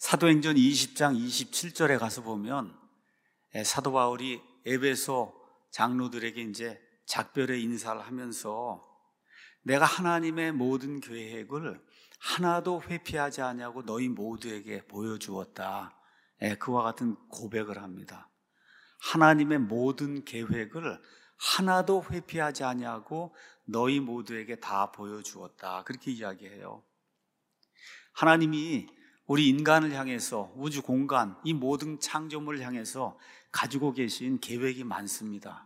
사도행전 20장 27절에 가서 보면 사도 바울이 에베소 장로들에게 이제 작별의 인사를 하면서 내가 하나님의 모든 계획을 하나도 회피하지 아니하고 너희 모두에게 보여주었다. 그와 같은 고백을 합니다. 하나님의 모든 계획을 하나도 회피하지 아니하고 너희 모두에게 다 보여주었다. 그렇게 이야기해요. 하나님이 우리 인간을 향해서 우주 공간, 이 모든 창조물을 향해서 가지고 계신 계획이 많습니다.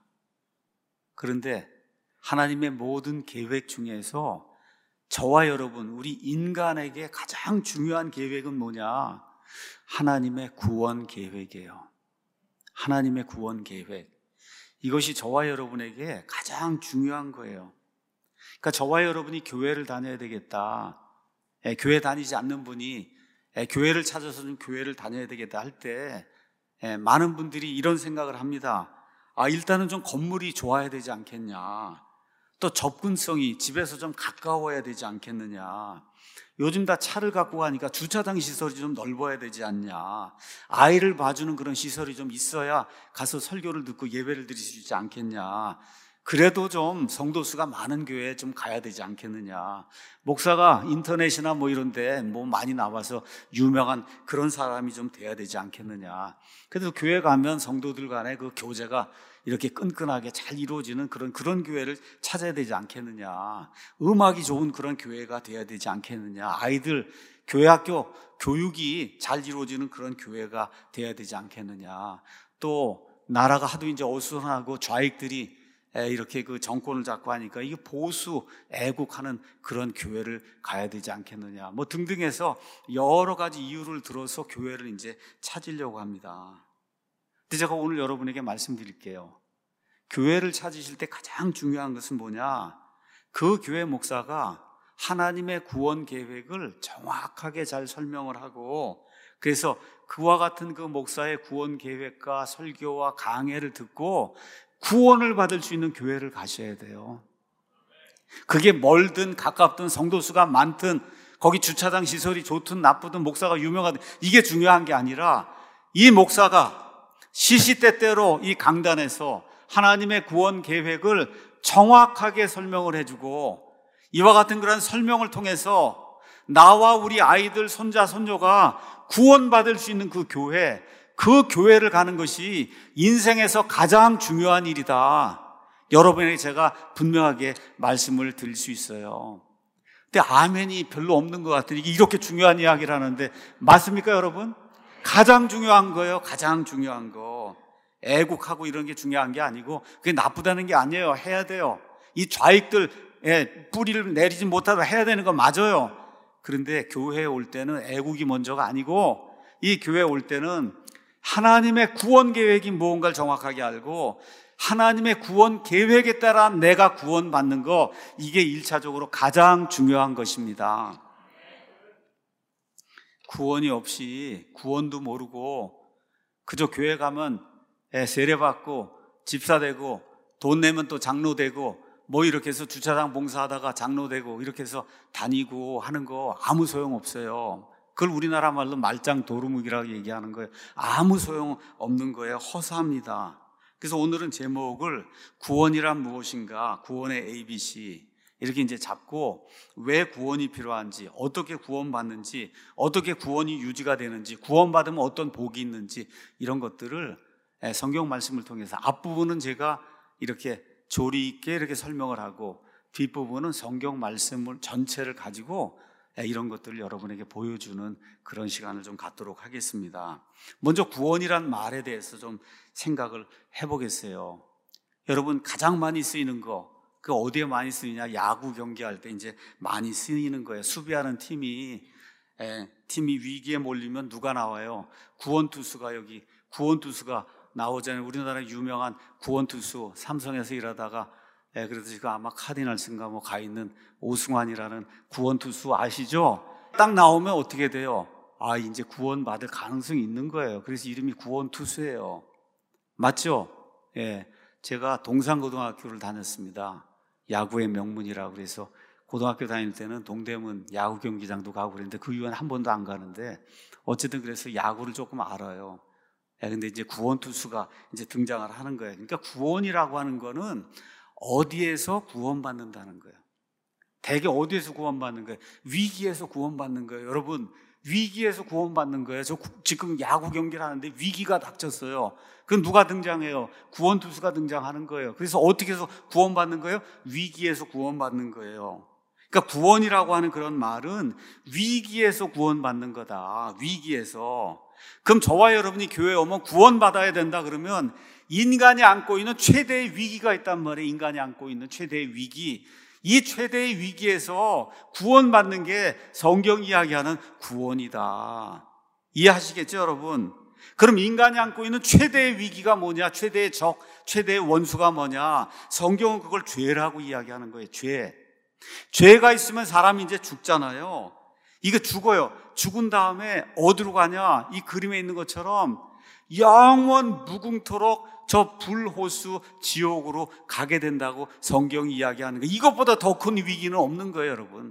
그런데 하나님의 모든 계획 중에서 저와 여러분, 우리 인간에게 가장 중요한 계획은 뭐냐? 하나님의 구원 계획이에요. 하나님의 구원 계획. 이것이 저와 여러분에게 가장 중요한 거예요. 그러니까 저와 여러분이 교회를 다녀야 되겠다. 교회 다니지 않는 분이 교회를 찾아서 좀 교회를 다녀야 되겠다 할 때 많은 분들이 이런 생각을 합니다. 일단은 좀 건물이 좋아야 되지 않겠냐. 또 접근성이 집에서 좀 가까워야 되지 않겠느냐. 요즘 다 차를 갖고 가니까 주차장 시설이 좀 넓어야 되지 않냐. 아이를 봐주는 그런 시설이 좀 있어야 가서 설교를 듣고 예배를 드릴 수 있지 않겠냐. 그래도 좀 성도수가 많은 교회에 좀 가야 되지 않겠느냐. 목사가 인터넷이나 뭐 이런 데 뭐 많이 나와서 유명한 그런 사람이 좀 돼야 되지 않겠느냐. 그래도 교회 가면 성도들 간의 그 교제가 이렇게 끈끈하게 잘 이루어지는 그런 교회를 찾아야 되지 않겠느냐. 음악이 좋은 그런 교회가 돼야 되지 않겠느냐. 아이들 교회 학교 교육이 잘 이루어지는 그런 교회가 돼야 되지 않겠느냐. 또 나라가 하도 이제 어수선하고 좌익들이 이렇게 그 정권을 잡고 하니까 이게 보수 애국하는 그런 교회를 가야 되지 않겠느냐. 뭐 등등해서 여러 가지 이유를 들어서 교회를 이제 찾으려고 합니다. 근데 제가 오늘 여러분에게 말씀드릴게요. 교회를 찾으실 때 가장 중요한 것은 뭐냐? 그 교회 목사가 하나님의 구원 계획을 정확하게 잘 설명을 하고, 그래서 그와 같은 그 목사의 구원 계획과 설교와 강해를 듣고 구원을 받을 수 있는 교회를 가셔야 돼요. 그게 멀든 가깝든 성도수가 많든 거기 주차장 시설이 좋든 나쁘든 목사가 유명하든 이게 중요한 게 아니라 이 목사가 시시때때로 이 강단에서 하나님의 구원 계획을 정확하게 설명을 해주고, 이와 같은 그런 설명을 통해서 나와 우리 아이들 손자 손녀가 구원받을 수 있는 그 교회를 가는 것이 인생에서 가장 중요한 일이다. 여러분에게 제가 분명하게 말씀을 드릴 수 있어요. 근데 아멘이 별로 없는 것 같아요. 이렇게 중요한 이야기를 하는데 맞습니까, 여러분? 가장 중요한 거예요. 가장 중요한 거. 애국하고 이런 게 중요한 게 아니고 그게 나쁘다는 게 아니에요. 해야 돼요. 이 좌익들 뿌리를 내리지 못하도 해야 되는 거 맞아요. 그런데 교회에 올 때는 애국이 먼저가 아니고 이 교회에 올 때는 하나님의 구원 계획이 무언가를 정확하게 알고 하나님의 구원 계획에 따라 내가 구원받는 거, 이게 1차적으로 가장 중요한 것입니다. 구원이 없이 구원도 모르고 그저 교회 가면 세례받고 집사되고 돈 내면 또 장로되고 뭐 이렇게 해서 주차장 봉사하다가 장로되고 이렇게 해서 다니고 하는 거 아무 소용없어요. 그걸 우리나라 말로 말짱 도루묵이라고 얘기하는 거예요. 아무 소용 없는 거예요. 허사합니다. 그래서 오늘은 제목을 구원이란 무엇인가, 구원의 ABC 이렇게 이제 잡고 왜 구원이 필요한지, 어떻게 구원받는지, 어떻게 구원이 유지가 되는지, 구원받으면 어떤 복이 있는지 이런 것들을 성경 말씀을 통해서 앞부분은 제가 이렇게 조리 있게 이렇게 설명을 하고 뒷부분은 성경 말씀을 전체를 가지고 이런 것들을 여러분에게 보여주는 그런 시간을 좀 갖도록 하겠습니다. 먼저 구원이란 말에 대해서 좀 생각을 해보겠어요. 여러분, 가장 많이 쓰이는 거, 그 어디에 많이 쓰이냐? 야구 경기할 때 이제 많이 쓰이는 거예요. 수비하는 팀이 위기에 몰리면 누가 나와요? 구원투수가 여기 구원투수가 나오잖아요. 우리나라 유명한 구원투수 삼성에서 일하다가 그래서 지금 아마 카디널스인가 뭐 가 있는 오승환이라는 구원투수 아시죠? 딱 나오면 어떻게 돼요? 이제 구원받을 가능성이 있는 거예요. 그래서 이름이 구원투수예요. 맞죠? 제가 동산고등학교를 다녔습니다. 야구의 명문이라고 그래서 고등학교 다닐 때는 동대문 야구 경기장도 가고 그랬는데 그 이후에는 한 번도 안 가는데 어쨌든 그래서 야구를 조금 알아요. 근데 이제 구원 투수가 이제 등장을 하는 거예요. 그러니까 구원이라고 하는 거는 어디에서 구원받는다는 거예요. 대개 어디에서 구원받는 거예요? 위기에서 구원받는 거예요. 여러분, 위기에서 구원받는 거예요. 저 지금 야구 경기를 하는데 위기가 닥쳤어요. 그럼 누가 등장해요? 구원 투수가 등장하는 거예요. 그래서 어떻게 해서 구원받는 거예요? 위기에서 구원받는 거예요. 그러니까 구원이라고 하는 그런 말은 위기에서 구원받는 거다. 위기에서. 그럼 저와 여러분이 교회에 오면 구원받아야 된다 그러면 인간이 안고 있는 최대의 위기가 있단 말이에요. 인간이 안고 있는 최대의 위기. 이 최대의 위기에서 구원받는 게 성경 이야기하는 구원이다. 이해하시겠죠, 여러분? 그럼 인간이 안고 있는 최대의 위기가 뭐냐? 최대의 적, 최대의 원수가 뭐냐? 성경은 그걸 죄라고 이야기하는 거예요. 죄. 죄가 있으면 사람이 이제 죽잖아요. 이거 죽어요. 죽은 다음에 어디로 가냐? 이 그림에 있는 것처럼 영원 무궁토록 저 불호수 지옥으로 가게 된다고 성경이 이야기하는 거예요. 이것보다 더 큰 위기는 없는 거예요, 여러분.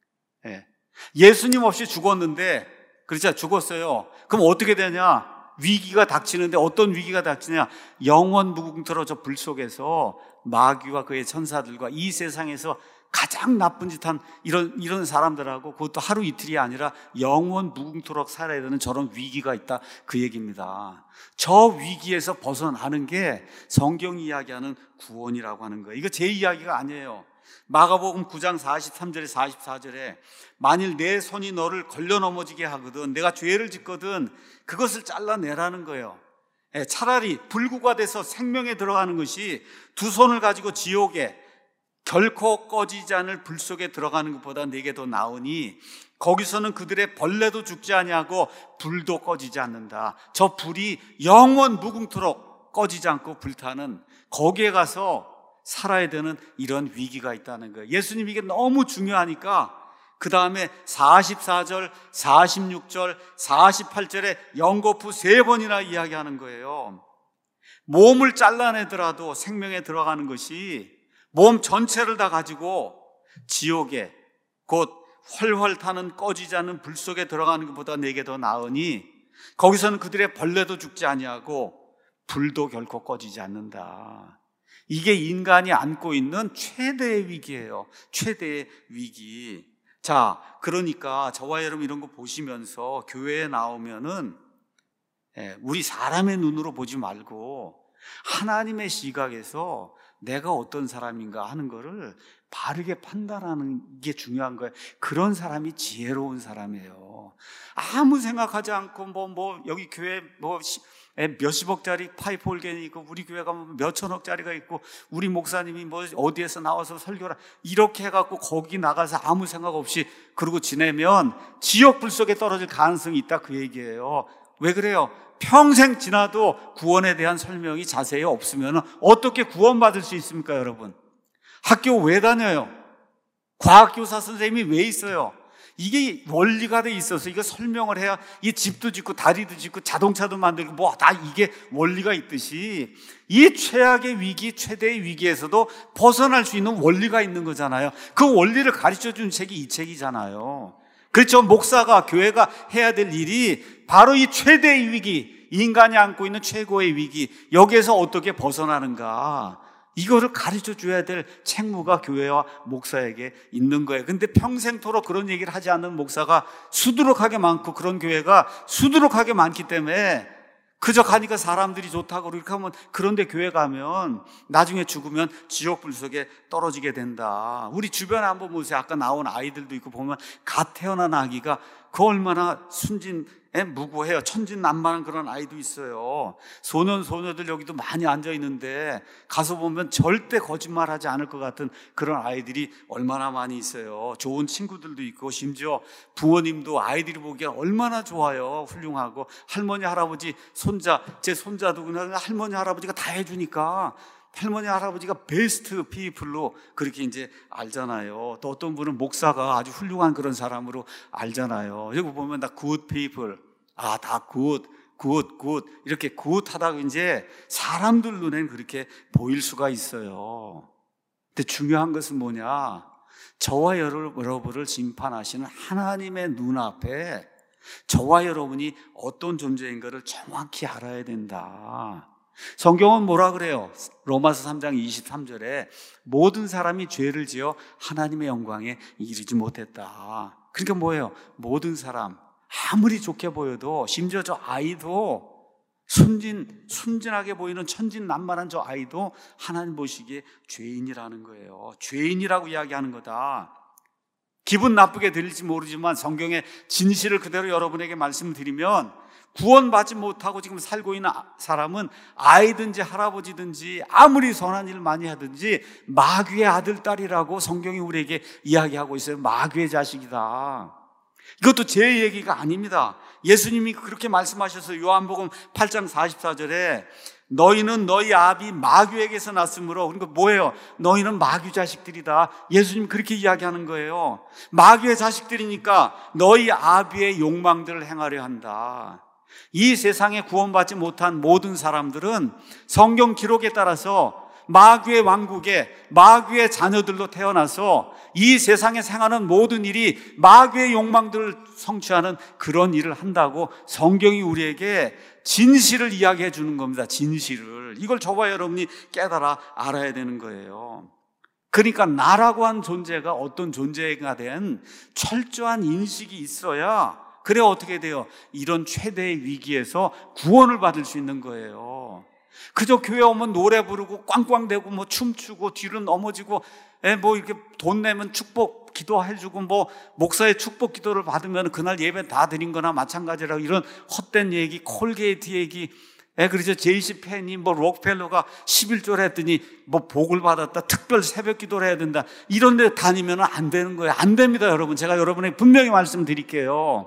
예수님 없이 죽었는데, 그렇죠? 죽었어요. 그럼 어떻게 되냐? 위기가 닥치는데 어떤 위기가 닥치냐? 영원 무궁토록 저 불 속에서 마귀와 그의 천사들과 이 세상에서 가장 나쁜 짓 한 이런 사람들하고 그것도 하루 이틀이 아니라 영원 무궁토록 살아야 되는 저런 위기가 있다. 그 얘기입니다. 저 위기에서 벗어나는 게 성경이 이야기하는 구원이라고 하는 거예요. 이거 제 이야기가 아니에요. 마가복음 9장 43절에 44절에 만일 내 손이 너를 걸려 넘어지게 하거든, 내가 죄를 짓거든, 그것을 잘라내라는 거예요. 차라리 불구가 돼서 생명에 들어가는 것이 두 손을 가지고 지옥에 결코 꺼지지 않을 불 속에 들어가는 것보다 내게 더 나으니 거기서는 그들의 벌레도 죽지 아니하고 불도 꺼지지 않는다. 저 불이 영원 무궁토록 꺼지지 않고 불타는, 거기에 가서 살아야 되는 이런 위기가 있다는 거예요. 예수님 이게 너무 중요하니까 그 다음에 44절, 46절, 48절에 연거푸 3번이나 이야기하는 거예요. 몸을 잘라내더라도 생명에 들어가는 것이 몸 전체를 다 가지고 지옥에 곧 훨훨 타는 꺼지지 않는 불 속에 들어가는 것보다 내게 더 나으니 거기서는 그들의 벌레도 죽지 아니하고 불도 결코 꺼지지 않는다. 이게 인간이 안고 있는 최대의 위기예요. 최대의 위기. 자, 그러니까 저와 여러분 이런 거 보시면서 교회에 나오면은 우리 사람의 눈으로 보지 말고 하나님의 시각에서 내가 어떤 사람인가 하는 거를 바르게 판단하는 게 중요한 거예요. 그런 사람이 지혜로운 사람이에요. 아무 생각하지 않고 여기 교회 몇십억짜리 파이프 올겐이 있고 우리 교회가 몇천억짜리가 있고 우리 목사님이 어디에서 나와서 설교를 이렇게 해갖고 거기 나가서 아무 생각 없이 그러고 지내면 지옥 불 속에 떨어질 가능성이 있다, 그 얘기예요. 왜 그래요? 평생 지나도 구원에 대한 설명이 자세히 없으면 어떻게 구원받을 수 있습니까, 여러분? 학교 왜 다녀요? 과학교사 선생님이 왜 있어요? 이게 원리가 돼 있어서 이거 설명을 해야 이 집도 짓고 다리도 짓고 자동차도 만들고 다 이게 원리가 있듯이 이 최악의 위기, 최대의 위기에서도 벗어날 수 있는 원리가 있는 거잖아요. 그 원리를 가르쳐준 책이 이 책이잖아요. 그렇죠. 목사가, 교회가 해야 될 일이 바로 이 최대의 위기, 인간이 안고 있는 최고의 위기, 여기에서 어떻게 벗어나는가, 이거를 가르쳐 줘야 될 책무가 교회와 목사에게 있는 거예요. 근데 평생토록 그런 얘기를 하지 않는 목사가 수두룩하게 많고 그런 교회가 수두룩하게 많기 때문에 그저 가니까 사람들이 좋다고 그렇게 하면, 그런데 교회 가면 나중에 죽으면 지옥불 속에 떨어지게 된다. 우리 주변에 한번 보세요. 아까 나온 아이들도 있고 보면 갓 태어난 아기가 그 얼마나 순진해 무고해요. 천진난만한 그런 아이도 있어요. 소년들 여기도 많이 앉아 있는데 가서 보면 절대 거짓말하지 않을 것 같은 그런 아이들이 얼마나 많이 있어요. 좋은 친구들도 있고 심지어 부모님도 아이들이 보기에 얼마나 좋아요. 훌륭하고 할머니 할아버지 제 손자도 그냥 할머니 할아버지가 다 해주니까 할머니 할아버지가 베스트 피플로 그렇게 이제 알잖아요. 또 어떤 분은 목사가 아주 훌륭한 그런 사람으로 알잖아요. 여기 보면 다 good people, 다 good 이렇게 good 하다가 이제 사람들 눈엔 그렇게 보일 수가 있어요. 근데 중요한 것은 뭐냐? 저와 여러분을 심판하시는 하나님의 눈앞에 저와 여러분이 어떤 존재인가를 정확히 알아야 된다. 성경은 뭐라 그래요? 로마서 3장 23절에 모든 사람이 죄를 지어 하나님의 영광에 이르지 못했다. 그러니까 뭐예요? 모든 사람, 아무리 좋게 보여도, 심지어 저 아이도, 순진하게 보이는 천진난만한 저 아이도 하나님 보시기에 죄인이라는 거예요. 죄인이라고 이야기하는 거다. 기분 나쁘게 들릴지 모르지만 성경의 진실을 그대로 여러분에게 말씀드리면, 구원받지 못하고 지금 살고 있는 사람은 아이든지 할아버지든지 아무리 선한 일을 많이 하든지 마귀의 아들, 딸이라고 성경이 우리에게 이야기하고 있어요. 마귀의 자식이다. 이것도 제 얘기가 아닙니다. 예수님이 그렇게 말씀하셔서 요한복음 8장 44절에 너희는 너희 아비 마귀에게서 났으므로, 그러니까 뭐예요? 너희는 마귀 자식들이다. 예수님 그렇게 이야기하는 거예요. 마귀의 자식들이니까 너희 아비의 욕망들을 행하려 한다. 이 세상에 구원받지 못한 모든 사람들은 성경 기록에 따라서 마귀의 왕국에 마귀의 자녀들로 태어나서 이 세상에 행하는 모든 일이 마귀의 욕망들을 성취하는 그런 일을 한다고 성경이 우리에게 진실을 이야기해 주는 겁니다. 진실을. 이걸 저와 여러분이 깨달아 알아야 되는 거예요. 그러니까 나라고 한 존재가 어떤 존재가 된 철저한 인식이 있어야, 그래야 어떻게 돼요? 이런 최대의 위기에서 구원을 받을 수 있는 거예요. 그저 교회 오면 노래 부르고 꽝꽝대고 뭐 춤추고 뒤로 넘어지고 뭐 이렇게 돈 내면 축복 기도해주고 뭐 목사의 축복 기도를 받으면 그날 예배 다 드린 거나 마찬가지라고, 이런 헛된 얘기, 콜게이트 얘기, 그래서 제이시 펜이 뭐 록펠러가 11조를 했더니 뭐 복을 받았다, 특별 새벽 기도를 해야 된다, 이런 데 다니면 안 되는 거예요. 안 됩니다, 여러분. 제가 여러분에게 분명히 말씀드릴게요.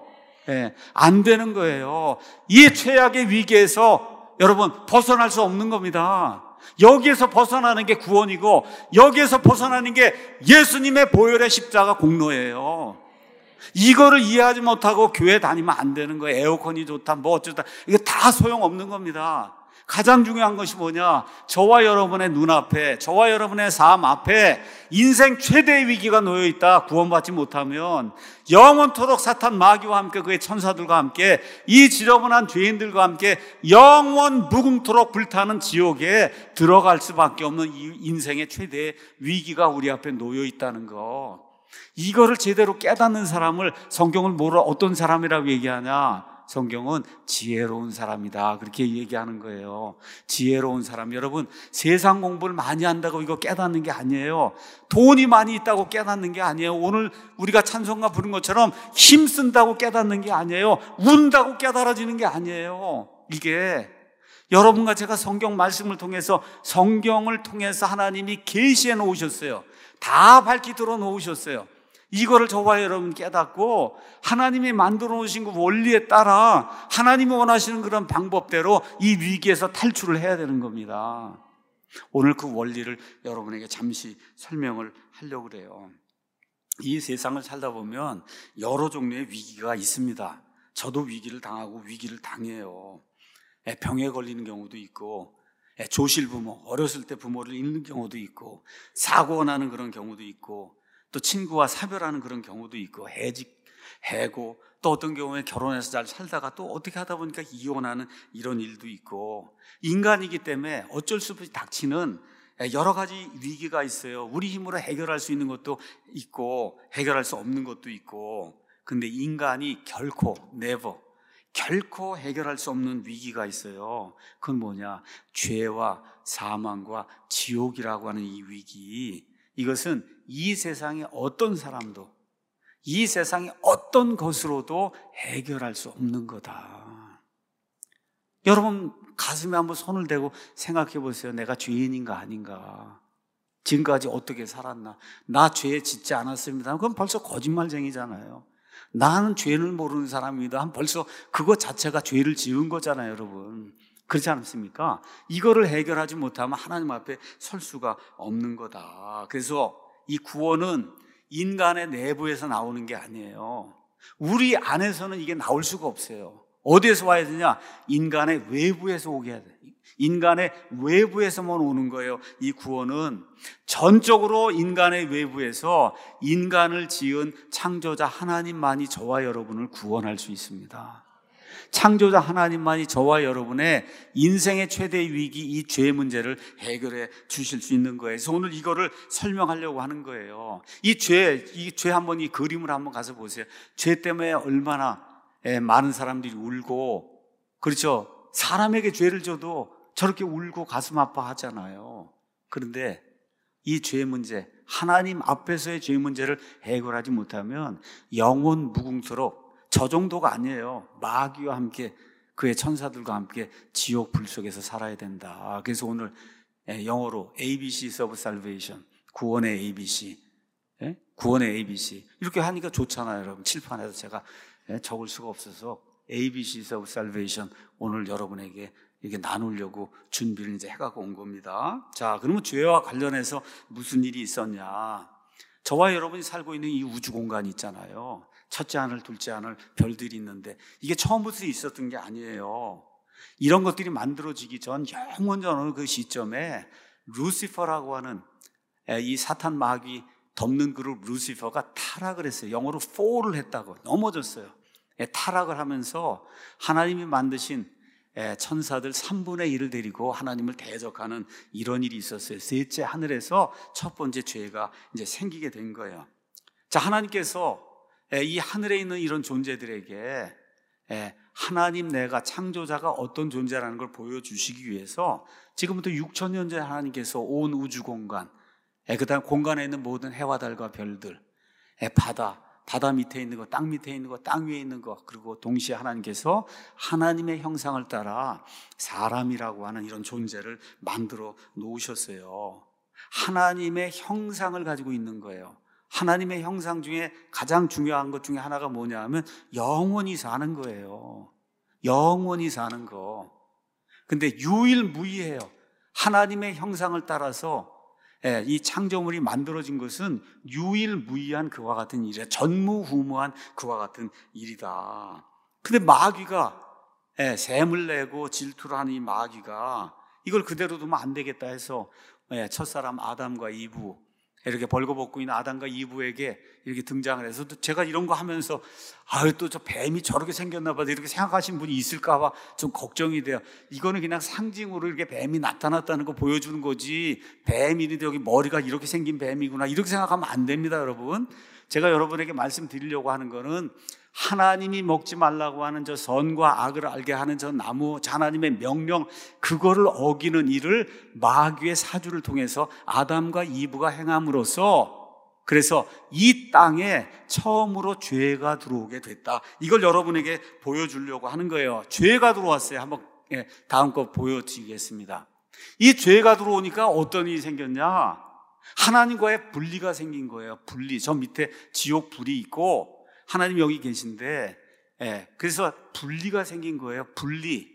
안 되는 거예요. 이 최악의 위기에서 여러분 벗어날 수 없는 겁니다. 여기에서 벗어나는 게 구원이고, 여기에서 벗어나는 게 예수님의 보혈의 십자가 공로예요. 이거를 이해하지 못하고 교회 다니면 안 되는 거예요. 에어컨이 좋다, 뭐 어쩌다, 이게 다 소용없는 겁니다. 가장 중요한 것이 뭐냐? 저와 여러분의 눈앞에, 저와 여러분의 삶 앞에 인생 최대의 위기가 놓여있다. 구원받지 못하면 영원토록 사탄 마귀와 함께 그의 천사들과 함께 이 지저분한 죄인들과 함께 영원 무궁토록 불타는 지옥에 들어갈 수밖에 없는 이 인생의 최대의 위기가 우리 앞에 놓여있다는 거, 이거를 제대로 깨닫는 사람을 성경을 뭐로 어떤 사람이라고 얘기하냐? 성경은 지혜로운 사람이다, 그렇게 얘기하는 거예요. 지혜로운 사람. 여러분, 세상 공부를 많이 한다고 이거 깨닫는 게 아니에요. 돈이 많이 있다고 깨닫는 게 아니에요. 오늘 우리가 찬송가 부른 것처럼 힘쓴다고 깨닫는 게 아니에요. 운다고 깨달아지는 게 아니에요. 이게 여러분과 제가 성경 말씀을 통해서, 성경을 통해서 하나님이 계시해 놓으셨어요. 다 밝히 들어 놓으셨어요. 이거를 저와 여러분 깨닫고 하나님이 만들어 놓으신 그 원리에 따라 하나님이 원하시는 그런 방법대로 이 위기에서 탈출을 해야 되는 겁니다. 오늘 그 원리를 여러분에게 잠시 설명을 하려고 그래요. 이 세상을 살다 보면 여러 종류의 위기가 있습니다. 저도 위기를 당하고 위기를 당해요. 병에 걸리는 경우도 있고, 조실부모, 어렸을 때 부모를 잃는 경우도 있고, 사고가 나는 그런 경우도 있고, 또 친구와 사별하는 그런 경우도 있고, 해고, 또 어떤 경우에 결혼해서 잘 살다가 또 어떻게 하다 보니까 이혼하는 이런 일도 있고, 인간이기 때문에 어쩔 수 없이 닥치는 여러 가지 위기가 있어요. 우리 힘으로 해결할 수 있는 것도 있고 해결할 수 없는 것도 있고, 근데 인간이 결코 해결할 수 없는 위기가 있어요. 그건 뭐냐? 죄와 사망과 지옥이라고 하는 이 위기. 이것은 이 세상의 어떤 사람도, 이 세상의 어떤 것으로도 해결할 수 없는 거다. 여러분 가슴에 한번 손을 대고 생각해 보세요. 내가 죄인인가 아닌가? 지금까지 어떻게 살았나? 나 죄 짓지 않았습니다. 그럼 벌써 거짓말쟁이잖아요. 나는 죄를 모르는 사람입니다. 벌써 그것 자체가 죄를 지은 거잖아요, 여러분. 그렇지 않습니까? 이거를 해결하지 못하면 하나님 앞에 설 수가 없는 거다. 그래서 이 구원은 인간의 내부에서 나오는 게 아니에요. 우리 안에서는 이게 나올 수가 없어요. 어디에서 와야 되냐? 인간의 외부에서 오게 해야 돼. 인간의 외부에서만 오는 거예요. 이 구원은 전적으로 인간의 외부에서 인간을 지은 창조자 하나님만이 저와 여러분을 구원할 수 있습니다. 창조자 하나님만이 저와 여러분의 인생의 최대 위기, 이 죄 문제를 해결해 주실 수 있는 거예요. 그래서 오늘 이거를 설명하려고 하는 거예요. 이 죄 한번, 이 그림을 한번 가서 보세요. 죄 때문에 얼마나 많은 사람들이 울고, 그렇죠? 사람에게 죄를 줘도 저렇게 울고 가슴 아파하잖아요. 그런데 이 죄 문제, 하나님 앞에서의 죄 문제를 해결하지 못하면 영원 무궁토록, 저 정도가 아니에요. 마귀와 함께, 그의 천사들과 함께 지옥 불 속에서 살아야 된다. 그래서 오늘 영어로 ABCs of Salvation, 구원의 ABC, 구원의 ABC 이렇게 하니까 좋잖아요. 여러분, 칠판에서 제가 적을 수가 없어서 ABCs of Salvation 오늘 여러분에게 이렇게 나누려고 준비를 이제 해갖고 온 겁니다. 자, 그러면 죄와 관련해서 무슨 일이 있었냐? 저와 여러분이 살고 있는 이 우주 공간이 있잖아요. 첫째 하늘, 둘째 하늘, 별들이 있는데 이게 처음부터 있었던 게 아니에요. 이런 것들이 만들어지기 전 영원 어느 그 시점에 루시퍼라고 하는 이 사탄 마귀 덮는 그룹 루시퍼가 타락을 했어요. 영어로 fall을 했다고, 넘어졌어요. 타락을 하면서 하나님이 만드신 천사들 3분의 1을 데리고 하나님을 대적하는 이런 일이 있었어요. 셋째 하늘에서 첫 번째 죄가 이제 생기게 된 거예요. 자, 하나님께서 이 하늘에 있는 이런 존재들에게 하나님, 내가 창조자가 어떤 존재라는 걸 보여주시기 위해서 지금부터 6,000년 전에 하나님께서 온 우주 공간, 그 다음 공간에 있는 모든 해와 달과 별들, 바다 밑에 있는 거, 땅 밑에 있는 거, 땅 위에 있는 거, 그리고 동시에 하나님께서 하나님의 형상을 따라 사람이라고 하는 이런 존재를 만들어 놓으셨어요. 하나님의 형상을 가지고 있는 거예요. 하나님의 형상 중에 가장 중요한 것 중에 하나가 뭐냐 하면 영원히 사는 거예요. 영원히 사는 거. 근데 유일무이해요. 하나님의 형상을 따라서 이 창조물이 만들어진 것은 유일무이한 그와 같은 일이야. 전무후무한 그와 같은 일이다. 근데 마귀가 샘을 내고 질투를 하는 이 마귀가 이걸 그대로 두면 안 되겠다 해서 첫사람 아담과 이브, 이렇게 벌거벗고 있는 아담과 이브에게 이렇게 등장을 해서, 제가 이런 거 하면서 또 저 뱀이 저렇게 생겼나 봐 이렇게 생각하시는 분이 있을까 봐 좀 걱정이 돼요. 이거는 그냥 상징으로 이렇게 뱀이 나타났다는 거 보여주는 거지, 뱀이 여기 머리가 이렇게 생긴 뱀이구나 이렇게 생각하면 안 됩니다. 여러분, 제가 여러분에게 말씀드리려고 하는 거는 하나님이 먹지 말라고 하는 저 선과 악을 알게 하는 저 나무, 하나님의 명령, 그거를 어기는 일을 마귀의 사주를 통해서 아담과 이브가 행함으로써, 그래서 이 땅에 처음으로 죄가 들어오게 됐다. 이걸 여러분에게 보여주려고 하는 거예요. 죄가 들어왔어요. 한번 다음 거 보여드리겠습니다. 이 죄가 들어오니까 어떤 일이 생겼냐? 하나님과의 분리가 생긴 거예요. 분리. 저 밑에 지옥 불이 있고 하나님 여기 계신데, 그래서 분리가 생긴 거예요. 분리.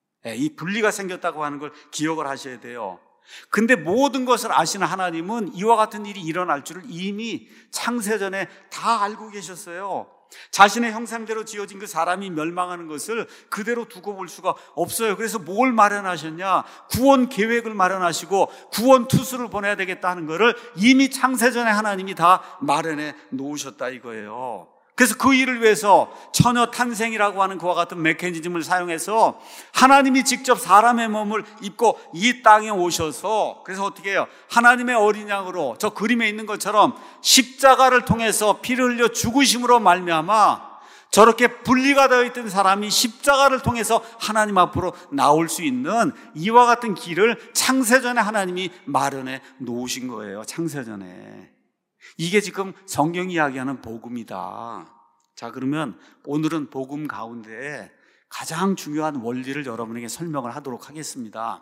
이 분리가 생겼다고 하는 걸 기억을 하셔야 돼요. 근데 모든 것을 아시는 하나님은 이와 같은 일이 일어날 줄을 이미 창세전에 다 알고 계셨어요. 자신의 형상대로 지어진 그 사람이 멸망하는 것을 그대로 두고 볼 수가 없어요. 그래서 뭘 마련하셨냐? 구원 계획을 마련하시고 구원 투수를 보내야 되겠다 하는 거를 이미 창세전에 하나님이 다 마련해 놓으셨다 이거예요. 그래서 그 일을 위해서 처녀 탄생이라고 하는 그와 같은 메커니즘을 사용해서 하나님이 직접 사람의 몸을 입고 이 땅에 오셔서, 그래서 어떻게 해요? 하나님의 어린 양으로 저 그림에 있는 것처럼 십자가를 통해서 피를 흘려 죽으심으로 말미암아 저렇게 분리가 되어 있던 사람이 십자가를 통해서 하나님 앞으로 나올 수 있는 이와 같은 길을 창세전에 하나님이 마련해 놓으신 거예요. 창세전에. 이게 지금 성경이 이야기하는 복음이다. 자, 그러면 오늘은 복음 가운데 가장 중요한 원리를 여러분에게 설명을 하도록 하겠습니다.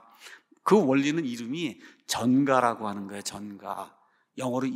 그 원리는 이름이 전가라고 하는 거예요. 전가. 영어로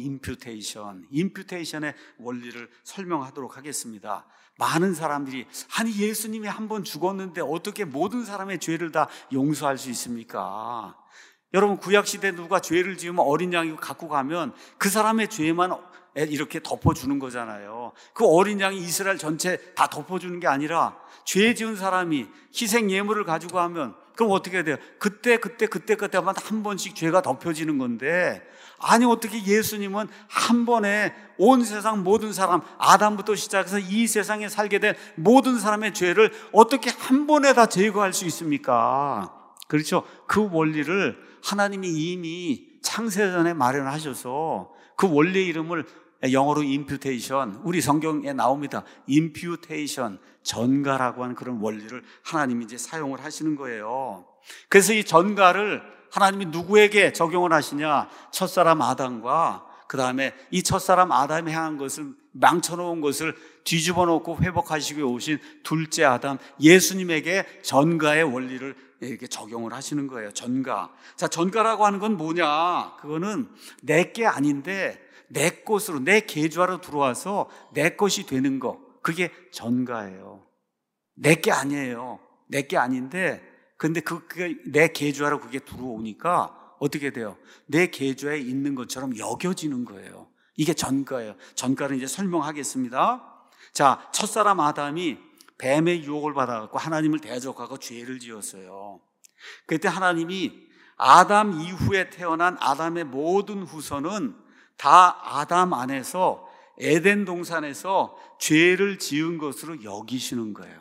임퓨테이션의 원리를 설명하도록 하겠습니다. 많은 사람들이 아니 예수님이 한 번 죽었는데 어떻게 모든 사람의 죄를 다 용서할 수 있습니까? 여러분, 구약시대 누가 죄를 지으면 어린 양이 갖고 가면 그 사람의 죄만 이렇게 덮어주는 거잖아요. 그 어린 양이 이스라엘 전체 다 덮어주는 게 아니라 죄 지은 사람이 희생 예물을 가지고 하면 그럼 어떻게 돼요? 그때마다 한 번씩 죄가 덮여지는 건데, 아니 어떻게 예수님은 한 번에 온 세상 모든 사람, 아담부터 시작해서 이 세상에 살게 된 모든 사람의 죄를 어떻게 한 번에 다 제거할 수 있습니까? 그렇죠? 그 원리를 하나님이 이미 창세전에 마련하셔서 그 원리의 이름을 영어로 imputation, 우리 성경에 나옵니다. imputation, 전가라고 하는 그런 원리를 하나님이 이제 사용을 하시는 거예요. 그래서 이 전가를 하나님이 누구에게 적용을 하시냐? 첫사람 아담과 그 다음에 이 첫사람 아담이 향한 것을, 망쳐놓은 것을 뒤집어 놓고 회복하시기 위해 오신 둘째 아담 예수님에게 전가의 원리를 이렇게 적용을 하시는 거예요. 전가. 자, 전가라고 하는 건 뭐냐? 그거는 내 게 아닌데 내 것으로, 내 계좌로 들어와서 내 것이 되는 거, 그게 전가예요. 내 게 아니에요. 내 게 아닌데 근데 그게 내 계좌로 그게 들어오니까 어떻게 돼요? 내 계좌에 있는 것처럼 여겨지는 거예요. 이게 전가예요. 전가를 이제 설명하겠습니다. 자, 첫사람 아담이 뱀의 유혹을 받아갖고 하나님을 대적하고 죄를 지었어요. 그때 하나님이 아담 이후에 태어난 아담의 모든 후손은 다 아담 안에서 에덴 동산에서 죄를 지은 것으로 여기시는 거예요.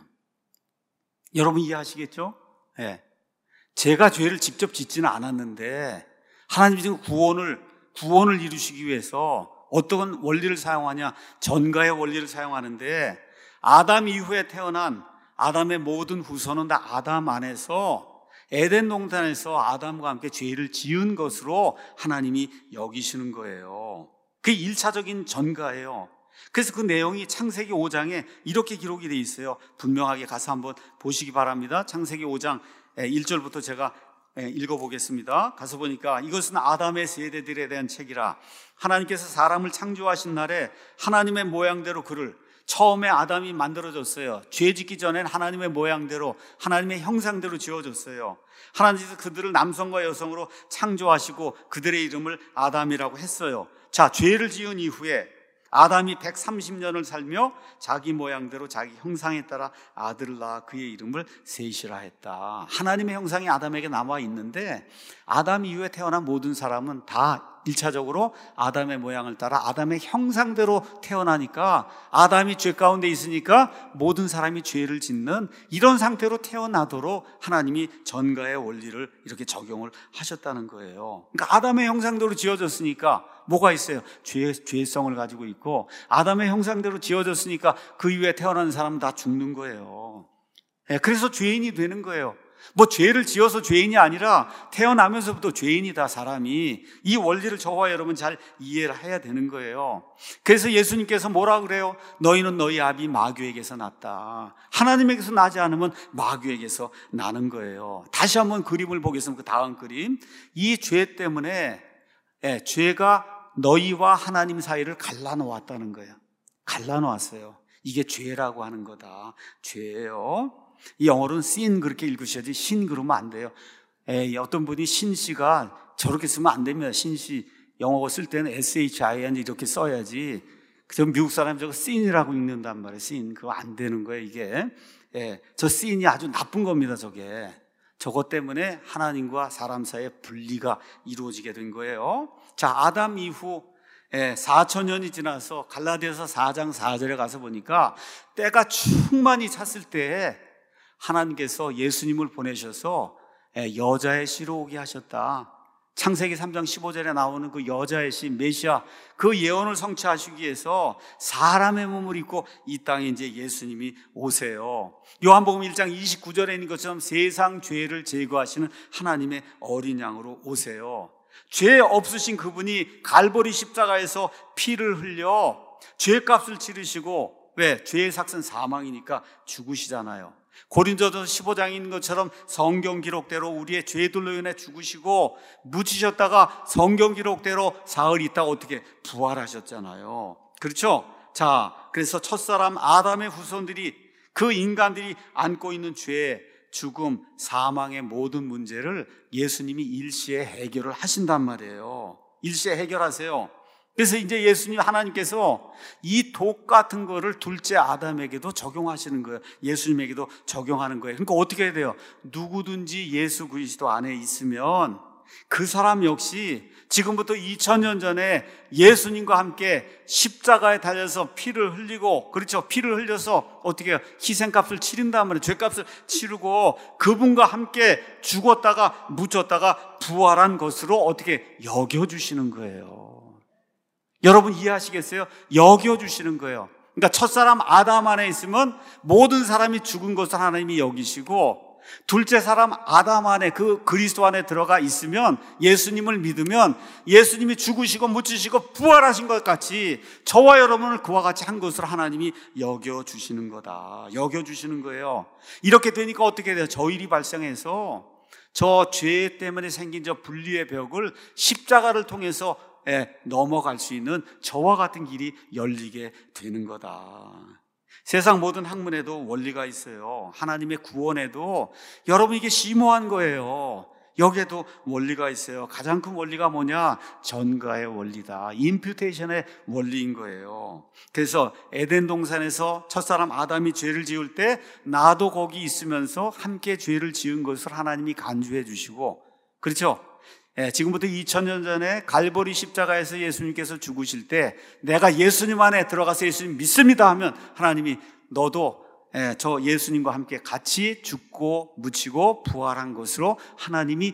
여러분 이해하시겠죠? 네. 제가 죄를 직접 짓지는 않았는데 하나님이 지금 구원을 이루시기 위해서 어떤 원리를 사용하냐? 전가의 원리를 사용하는데 아담 이후에 태어난 아담의 모든 후손은 다 아담 안에서 에덴 동산에서 아담과 함께 죄를 지은 것으로 하나님이 여기시는 거예요. 그게 1차적인 전가예요. 그래서 그 내용이 창세기 5장에 이렇게 기록이 되어 있어요. 분명하게 가서 한번 보시기 바랍니다. 창세기 5장 1절부터 제가 읽어보겠습니다. 가서 보니까 이것은 아담의 세대들에 대한 책이라. 하나님께서 사람을 창조하신 날에 하나님의 모양대로 그를, 처음에 아담이 만들어졌어요. 죄 짓기 전엔 하나님의 모양대로, 하나님의 형상대로 지어졌어요. 하나님께서 그들을 남성과 여성으로 창조하시고 그들의 이름을 아담이라고 했어요. 자, 죄를 지은 이후에 아담이 130년을 살며 자기 모양대로 자기 형상에 따라 아들을 낳아 그의 이름을 셋이라 했다. 하나님의 형상이 아담에게 남아 있는데 아담 이후에 태어난 모든 사람은 다 1차적으로 아담의 모양을 따라 아담의 형상대로 태어나니까, 아담이 죄 가운데 있으니까 모든 사람이 죄를 짓는 이런 상태로 태어나도록 하나님이 전가의 원리를 이렇게 적용을 하셨다는 거예요. 그러니까 아담의 형상대로 지어졌으니까 뭐가 있어요? 죄성을 가지고 있고, 아담의 형상대로 지어졌으니까 그 이후에 태어나는 사람은 다 죽는 거예요. 그래서 죄인이 되는 거예요. 뭐 죄를 지어서 죄인이 아니라 태어나면서부터 죄인이다, 사람이. 이 원리를 저와 여러분 잘 이해를 해야 되는 거예요. 그래서 예수님께서 뭐라 그래요? 너희는 너희 아비 마귀에게서 났다. 하나님에게서 나지 않으면 마귀에게서 나는 거예요. 다시 한번 그림을 보겠습니다. 그 다음 그림. 이 죄 때문에 죄가 너희와 하나님 사이를 갈라놓았다는 거예요. 갈라놓았어요. 이게 죄라고 하는 거다. 죄예요. 이 영어로는 sin 그렇게 읽으셔야지 신 그러면 안 돼요. 어떤 분이 신씨가 저렇게 쓰면 안 됩니다. 신씨 영어 쓸 때는 SHIN 이렇게 써야지. 저 미국 사람이 저거 sin이라고 읽는단 말이에요. sin. 그거 안 되는 거예요, 이게. 저 sin이 아주 나쁜 겁니다, 저게. 저것 때문에 하나님과 사람 사이에 분리가 이루어지게 된 거예요. 자, 아담 이후 4,000년이 지나서 갈라디아서 4장 4절에 가서 보니까 때가 충만히 찼을 때에 하나님께서 예수님을 보내셔서 여자의 씨로 오게 하셨다. 창세기 3장 15절에 나오는 그 여자의 씨 메시아, 그 예언을 성취하시기 위해서 사람의 몸을 입고 이 땅에 이제 예수님이 오세요. 요한복음 1장 29절에 있는 것처럼 세상 죄를 제거하시는 하나님의 어린 양으로 오세요. 죄 없으신 그분이 갈보리 십자가에서 피를 흘려 죄값을 치르시고, 왜? 죄의 삭은 사망이니까 죽으시잖아요. 고린도전서 15장에 있는 것처럼 성경 기록대로 우리의 죄들로 인해 죽으시고 묻히셨다가 성경 기록대로 사흘 있다가 어떻게 부활하셨잖아요. 그렇죠? 자, 그래서 첫사람 아담의 후손들이, 그 인간들이 안고 있는 죄, 죽음, 사망의 모든 문제를 예수님이 일시에 해결을 하신단 말이에요. 일시에 해결하세요. 그래서 이제 예수님 하나님께서 이 독 같은 거를 둘째 아담에게도 적용하시는 거예요. 예수님에게도 적용하는 거예요. 그러니까 어떻게 해야 돼요? 누구든지 예수 그리스도 안에 있으면 그 사람 역시 지금부터 2000년 전에 예수님과 함께 십자가에 달려서 피를 흘리고, 그렇죠? 피를 흘려서 어떻게 해요? 희생값을 치른단 말이에요. 죄값을 치르고 그분과 함께 죽었다가 묻혔다가 부활한 것으로 어떻게 여겨주시는 거예요. 여러분 이해하시겠어요? 여겨주시는 거예요. 그러니까 첫사람 아담 안에 있으면 모든 사람이 죽은 것을 하나님이 여기시고, 둘째 사람 아담 안에, 그 그리스도 안에 들어가 있으면, 예수님을 믿으면 예수님이 죽으시고 묻히시고 부활하신 것 같이 저와 여러분을 그와 같이 한 것으로 하나님이 여겨주시는 거다. 여겨주시는 거예요. 이렇게 되니까 어떻게 돼요? 저 일이 발생해서 저 죄 때문에 생긴 저 분리의 벽을 십자가를 통해서 넘어갈 수 있는 저와 같은 길이 열리게 되는 거다. 세상 모든 학문에도 원리가 있어요. 하나님의 구원에도 여러분 이게 심오한 거예요. 여기에도 원리가 있어요. 가장 큰 원리가 뭐냐? 전가의 원리다. 임퓨테이션의 원리인 거예요. 그래서 에덴 동산에서 첫사람 아담이 죄를 지을 때 나도 거기 있으면서 함께 죄를 지은 것을 하나님이 간주해 주시고, 그렇죠? 지금부터 2000년 전에 갈보리 십자가에서 예수님께서 죽으실 때 내가 예수님 안에 들어가서 예수님 믿습니다 하면 하나님이 너도 저 예수님과 함께 같이 죽고 묻히고 부활한 것으로 하나님이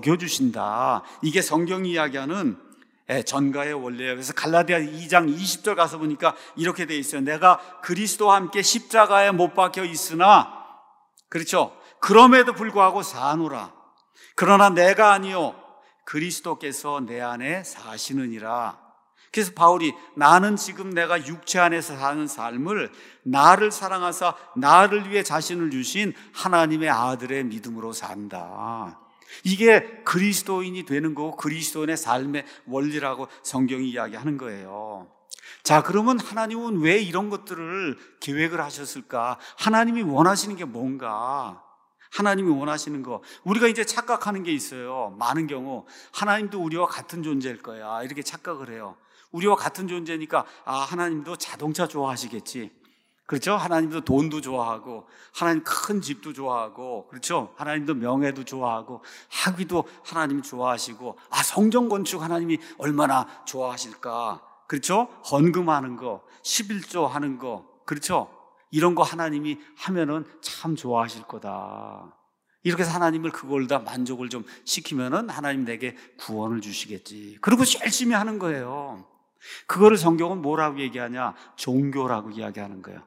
여겨주신다. 이게 성경이 이야기하는 전가의 원리예요. 그래서 갈라디아 2장 20절 가서 보니까 이렇게 돼 있어요. 내가 그리스도와 함께 십자가에 못 박혀 있으나, 그렇죠? 그럼에도 불구하고 사노라. 그러나 내가 아니요 그리스도께서 내 안에 사시느니라. 그래서 바울이 나는 지금 내가 육체 안에서 사는 삶을 나를 사랑하사 나를 위해 자신을 주신 하나님의 아들의 믿음으로 산다. 이게 그리스도인이 되는 거고 그리스도인의 삶의 원리라고 성경이 이야기하는 거예요. 자, 그러면 하나님은 왜 이런 것들을 계획을 하셨을까? 하나님이 원하시는 게 뭔가? 하나님이 원하시는 거, 우리가 이제 착각하는 게 있어요. 많은 경우 하나님도 우리와 같은 존재일 거야 이렇게 착각을 해요. 우리와 같은 존재니까 하나님도 자동차 좋아하시겠지, 그렇죠? 하나님도 돈도 좋아하고 하나님 큰 집도 좋아하고, 그렇죠? 하나님도 명예도 좋아하고 학위도 하나님이 좋아하시고, 성전 건축 하나님이 얼마나 좋아하실까, 그렇죠? 헌금하는 거, 11조 하는 거, 그렇죠? 이런 거 하나님이 하면은 참 좋아하실 거다. 이렇게 해서 하나님을 그걸 다 만족을 좀 시키면은 하나님 내게 구원을 주시겠지. 그리고 열심히 하는 거예요. 그거를 성경은 뭐라고 얘기하냐? 종교라고 이야기하는 거예요.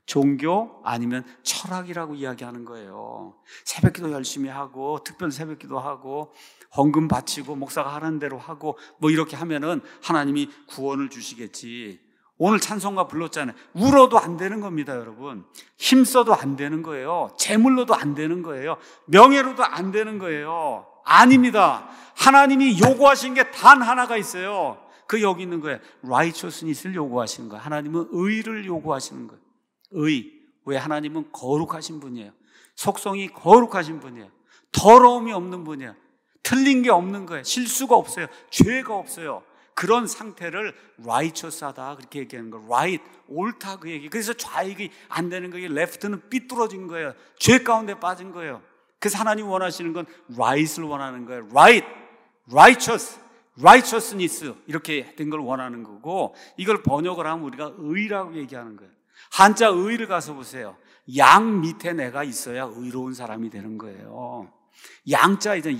종교 아니면 철학이라고 이야기하는 거예요. 새벽기도 열심히 하고 특별 새벽기도 하고 헌금 바치고 목사가 하는 대로 하고 뭐 이렇게 하면은 하나님이 구원을 주시겠지. 오늘 찬송가 불렀잖아요. 울어도 안 되는 겁니다, 여러분. 힘써도 안 되는 거예요. 재물로도 안 되는 거예요. 명예로도 안 되는 거예요. 아닙니다. 하나님이 요구하신 게 단 하나가 있어요. 그 여기 있는 거예요. righteousness를 요구하시는 거예요. 하나님은 의를 요구하시는 거예요. 의. 왜? 하나님은 거룩하신 분이에요. 속성이 거룩하신 분이에요. 더러움이 없는 분이에요. 틀린 게 없는 거예요. 실수가 없어요. 죄가 없어요. 그런 상태를 righteous하다 그렇게 얘기하는 거예요. right, 옳다 그 얘기. 그래서 좌익이 안 되는 거예요. left는 삐뚤어진 거예요. 죄 가운데 빠진 거예요. 그래서 하나님 원하시는 건 right을 원하는 거예요. right, righteous, righteousness 이렇게 된 걸 원하는 거고, 이걸 번역을 하면 우리가 의라고 얘기하는 거예요. 한자 의를 가서 보세요. 양 밑에 내가 있어야 의로운 사람이 되는 거예요. 양자 이제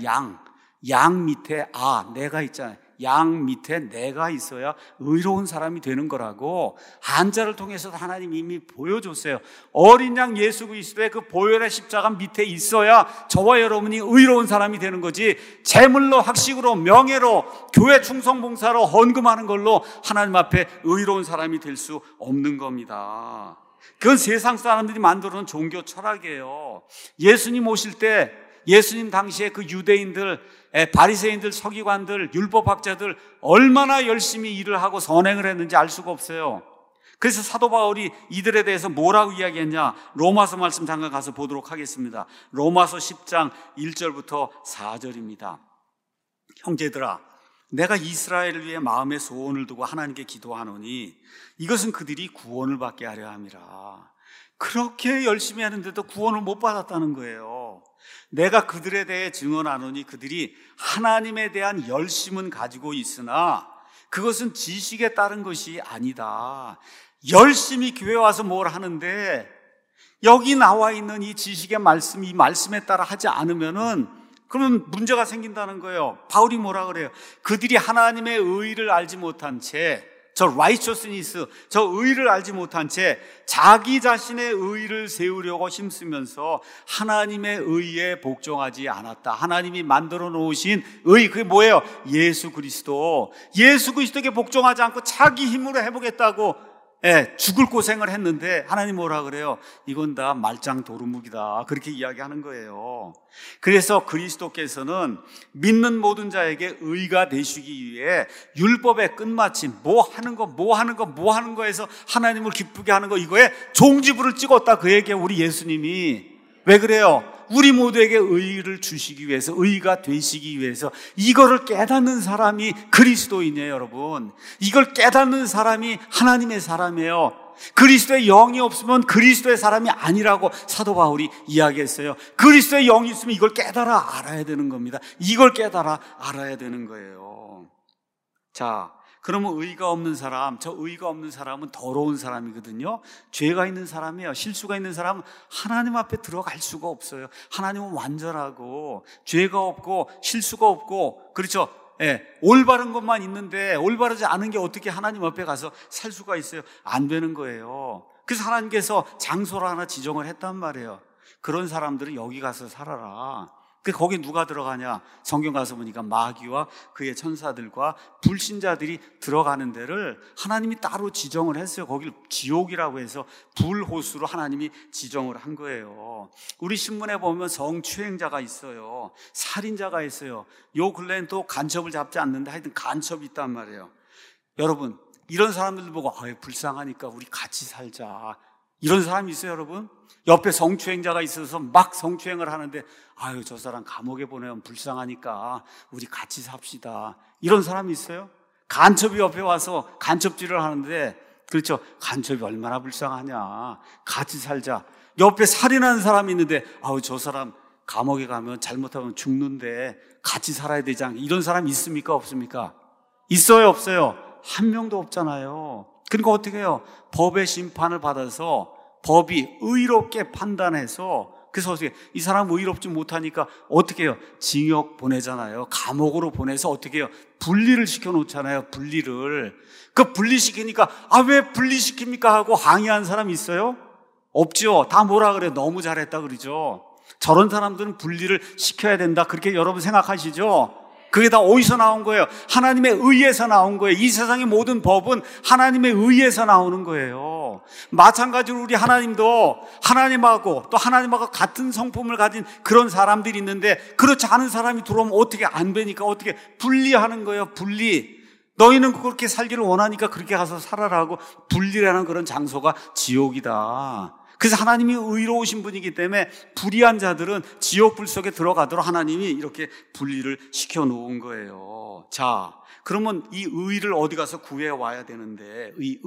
양 밑에 내가 있잖아요. 양 밑에 내가 있어야 의로운 사람이 되는 거라고 한자를 통해서 하나님이 이미 보여줬어요. 어린 양 예수 그리스도의 그 보혈의 십자가 밑에 있어야 저와 여러분이 의로운 사람이 되는 거지, 재물로 학식으로 명예로 교회 충성 봉사로 헌금하는 걸로 하나님 앞에 의로운 사람이 될 수 없는 겁니다. 그건 세상 사람들이 만들어 놓은 종교 철학이에요. 예수님 오실 때 예수님 당시에 그 유대인들, 바리새인들, 서기관들, 율법학자들 얼마나 열심히 일을 하고 선행을 했는지 알 수가 없어요. 그래서 사도 바울이 이들에 대해서 뭐라고 이야기했냐? 로마서 말씀 잠깐 가서 보도록 하겠습니다. 로마서 10장 1절부터 4절입니다. 형제들아, 내가 이스라엘을 위해 마음에 소원을 두고 하나님께 기도하노니 이것은 그들이 구원을 받게 하려 함이라. 그렇게 열심히 하는데도 구원을 못 받았다는 거예요. 내가 그들에 대해 증언하노니 그들이 하나님에 대한 열심은 가지고 있으나 그것은 지식에 따른 것이 아니다. 열심히 교회 와서 뭘 하는데 여기 나와 있는 이 지식의 말씀, 이 말씀에 따라 하지 않으면은 그러면 문제가 생긴다는 거예요. 바울이 뭐라 그래요? 그들이 하나님의 의를 알지 못한 채, 저 righteousness, 저 의를 알지 못한 채 자기 자신의 의를 세우려고 힘쓰면서 하나님의 의에 복종하지 않았다. 하나님이 만들어 놓으신 의, 그게 뭐예요? 예수 그리스도. 예수 그리스도에게 복종하지 않고 자기 힘으로 해보겠다고 죽을 고생을 했는데 하나님 뭐라 그래요? 이건 다 말짱 도루묵이다. 그렇게 이야기하는 거예요. 그래서 그리스도께서는 믿는 모든 자에게 의가 되시기 위해 율법의 끝마침, 뭐 하는 거에서 하나님을 기쁘게 하는 거, 이거에 종지부를 찍었다. 그에게 우리 예수님이. 왜 그래요? 우리 모두에게 의를 주시기 위해서, 의가 되시기 위해서. 이거를 깨닫는 사람이 그리스도인이에요, 여러분. 이걸 깨닫는 사람이 하나님의 사람이에요. 그리스도의 영이 없으면 그리스도의 사람이 아니라고 사도 바울이 이야기했어요. 그리스도의 영이 있으면 이걸 깨달아 알아야 되는 겁니다. 이걸 깨달아 알아야 되는 거예요. 자, 그러면 의가 없는 사람, 저 의가 없는 사람은 더러운 사람이거든요. 죄가 있는 사람이에요. 실수가 있는 사람은 하나님 앞에 들어갈 수가 없어요. 하나님은 완전하고 죄가 없고 실수가 없고, 그렇죠? 올바른 것만 있는데 올바르지 않은 게 어떻게 하나님 앞에 가서 살 수가 있어요? 안 되는 거예요. 그래서 하나님께서 장소를 하나 지정을 했단 말이에요. 그런 사람들은 여기 가서 살아라. 거기 누가 들어가냐? 성경 가서 보니까 마귀와 그의 천사들과 불신자들이 들어가는 데를 하나님이 따로 지정을 했어요. 거길 지옥이라고 해서 불호수로 하나님이 지정을 한 거예요. 우리 신문에 보면 성추행자가 있어요. 살인자가 있어요. 요 근래엔 또 간첩을 잡지 않는데 하여튼 간첩이 있단 말이에요. 여러분, 이런 사람들 보고 불쌍하니까 우리 같이 살자. 이런 사람이 있어요, 여러분? 옆에 성추행자가 있어서 막 성추행을 하는데 저 사람 감옥에 보내면 불쌍하니까 우리 같이 삽시다. 이런 사람이 있어요? 간첩이 옆에 와서 간첩질을 하는데, 그렇죠? 간첩이 얼마나 불쌍하냐. 같이 살자. 옆에 살인하는 사람이 있는데 저 사람 감옥에 가면 잘못하면 죽는데 같이 살아야 되지 않겠냐. 이런 사람이 있습니까? 없습니까? 있어요? 없어요? 한 명도 없잖아요. 그러니까 어떻게 해요? 법의 심판을 받아서 법이 의롭게 판단해서, 그래서 어떻게 이 사람 의롭지 못하니까 어떻게 해요? 징역 보내잖아요. 감옥으로 보내서 어떻게 해요? 분리를 시켜놓잖아요. 분리를. 그 분리시키니까 왜 분리시킵니까? 하고 항의한 사람 있어요? 없죠. 다 뭐라 그래요? 너무 잘했다 그러죠. 저런 사람들은 분리를 시켜야 된다. 그렇게 여러분 생각하시죠? 그게 다 어디서 나온 거예요? 하나님의 의에서 나온 거예요. 이 세상의 모든 법은 하나님의 의에서 나오는 거예요. 마찬가지로 우리 하나님도 하나님하고 또 하나님하고 같은 성품을 가진 그런 사람들이 있는데, 그렇지 않은 사람이 들어오면 어떻게 안 되니까 어떻게 분리하는 거예요. 분리. 너희는 그렇게 살기를 원하니까 그렇게 가서 살아라 하고 분리라는 그런 장소가 지옥이다. 그래서 하나님이 의로우신 분이기 때문에 불의한 자들은 지옥불 속에 들어가도록 하나님이 이렇게 분리를 시켜놓은 거예요. 자, 그러면 이 의를 어디 가서 구해와야 되는데, 이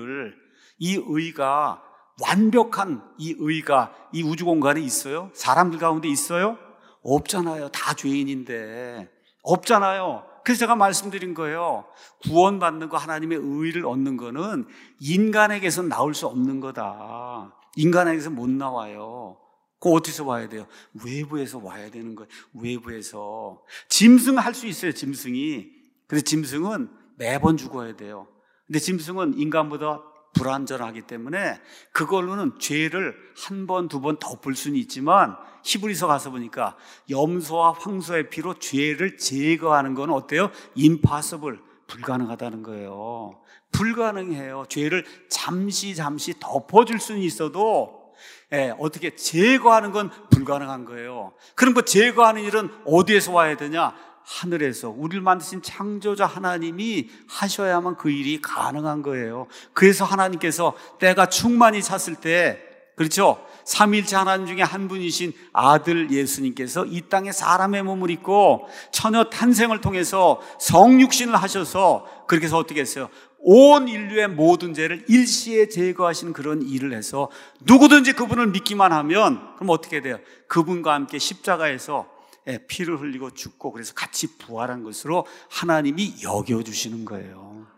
의가 완벽한 이 의가 이 우주 공간에 있어요? 사람들 가운데 있어요? 없잖아요. 다 죄인인데. 없잖아요. 그래서 제가 말씀드린 거예요. 구원받는 거, 하나님의 의를 얻는 거는 인간에게서 나올 수 없는 거다. 인간에게서 못 나와요. 그거 어디서 와야 돼요? 외부에서 와야 되는 거예요. 외부에서. 짐승할 수 있어요, 짐승이. 근데 짐승은 매번 죽어야 돼요. 근데 짐승은 인간보다 불완전하기 때문에 그걸로는 죄를 한 번, 두 번 덮을 수는 있지만, 히브리서 가서 보니까 염소와 황소의 피로 죄를 제거하는 건 어때요? impossible, 불가능하다는 거예요. 불가능해요. 죄를 잠시 덮어줄 수는 있어도 어떻게 제거하는 건 불가능한 거예요. 그럼 그 제거하는 일은 어디에서 와야 되냐? 하늘에서. 우리를 만드신 창조자 하나님이 하셔야만 그 일이 가능한 거예요. 그래서 하나님께서 때가 충만히 찼을 때, 그렇죠? 삼위일체 하나님 중에 한 분이신 아들 예수님께서 이 땅에 사람의 몸을 입고 처녀 탄생을 통해서 성육신을 하셔서 그렇게 해서 어떻게 했어요? 온 인류의 모든 죄를 일시에 제거하시는 그런 일을 해서 누구든지 그분을 믿기만 하면 그럼 어떻게 돼요? 그분과 함께 십자가에서 피를 흘리고 죽고 그래서 같이 부활한 것으로 하나님이 여겨주시는 거예요.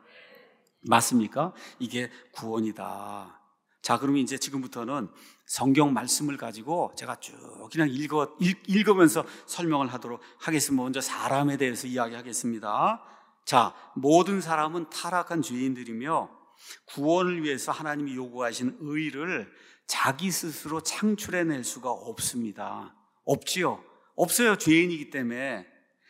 맞습니까? 이게 구원이다. 자, 그러면 이제 지금부터는 성경 말씀을 가지고 제가 쭉 그냥 읽으면서 설명을 하도록 하겠습니다. 먼저 사람에 대해서 이야기하겠습니다. 자, 모든 사람은 타락한 죄인들이며 구원을 위해서 하나님이 요구하신 의를 자기 스스로 창출해낼 수가 없습니다. 없지요? 없어요. 죄인이기 때문에.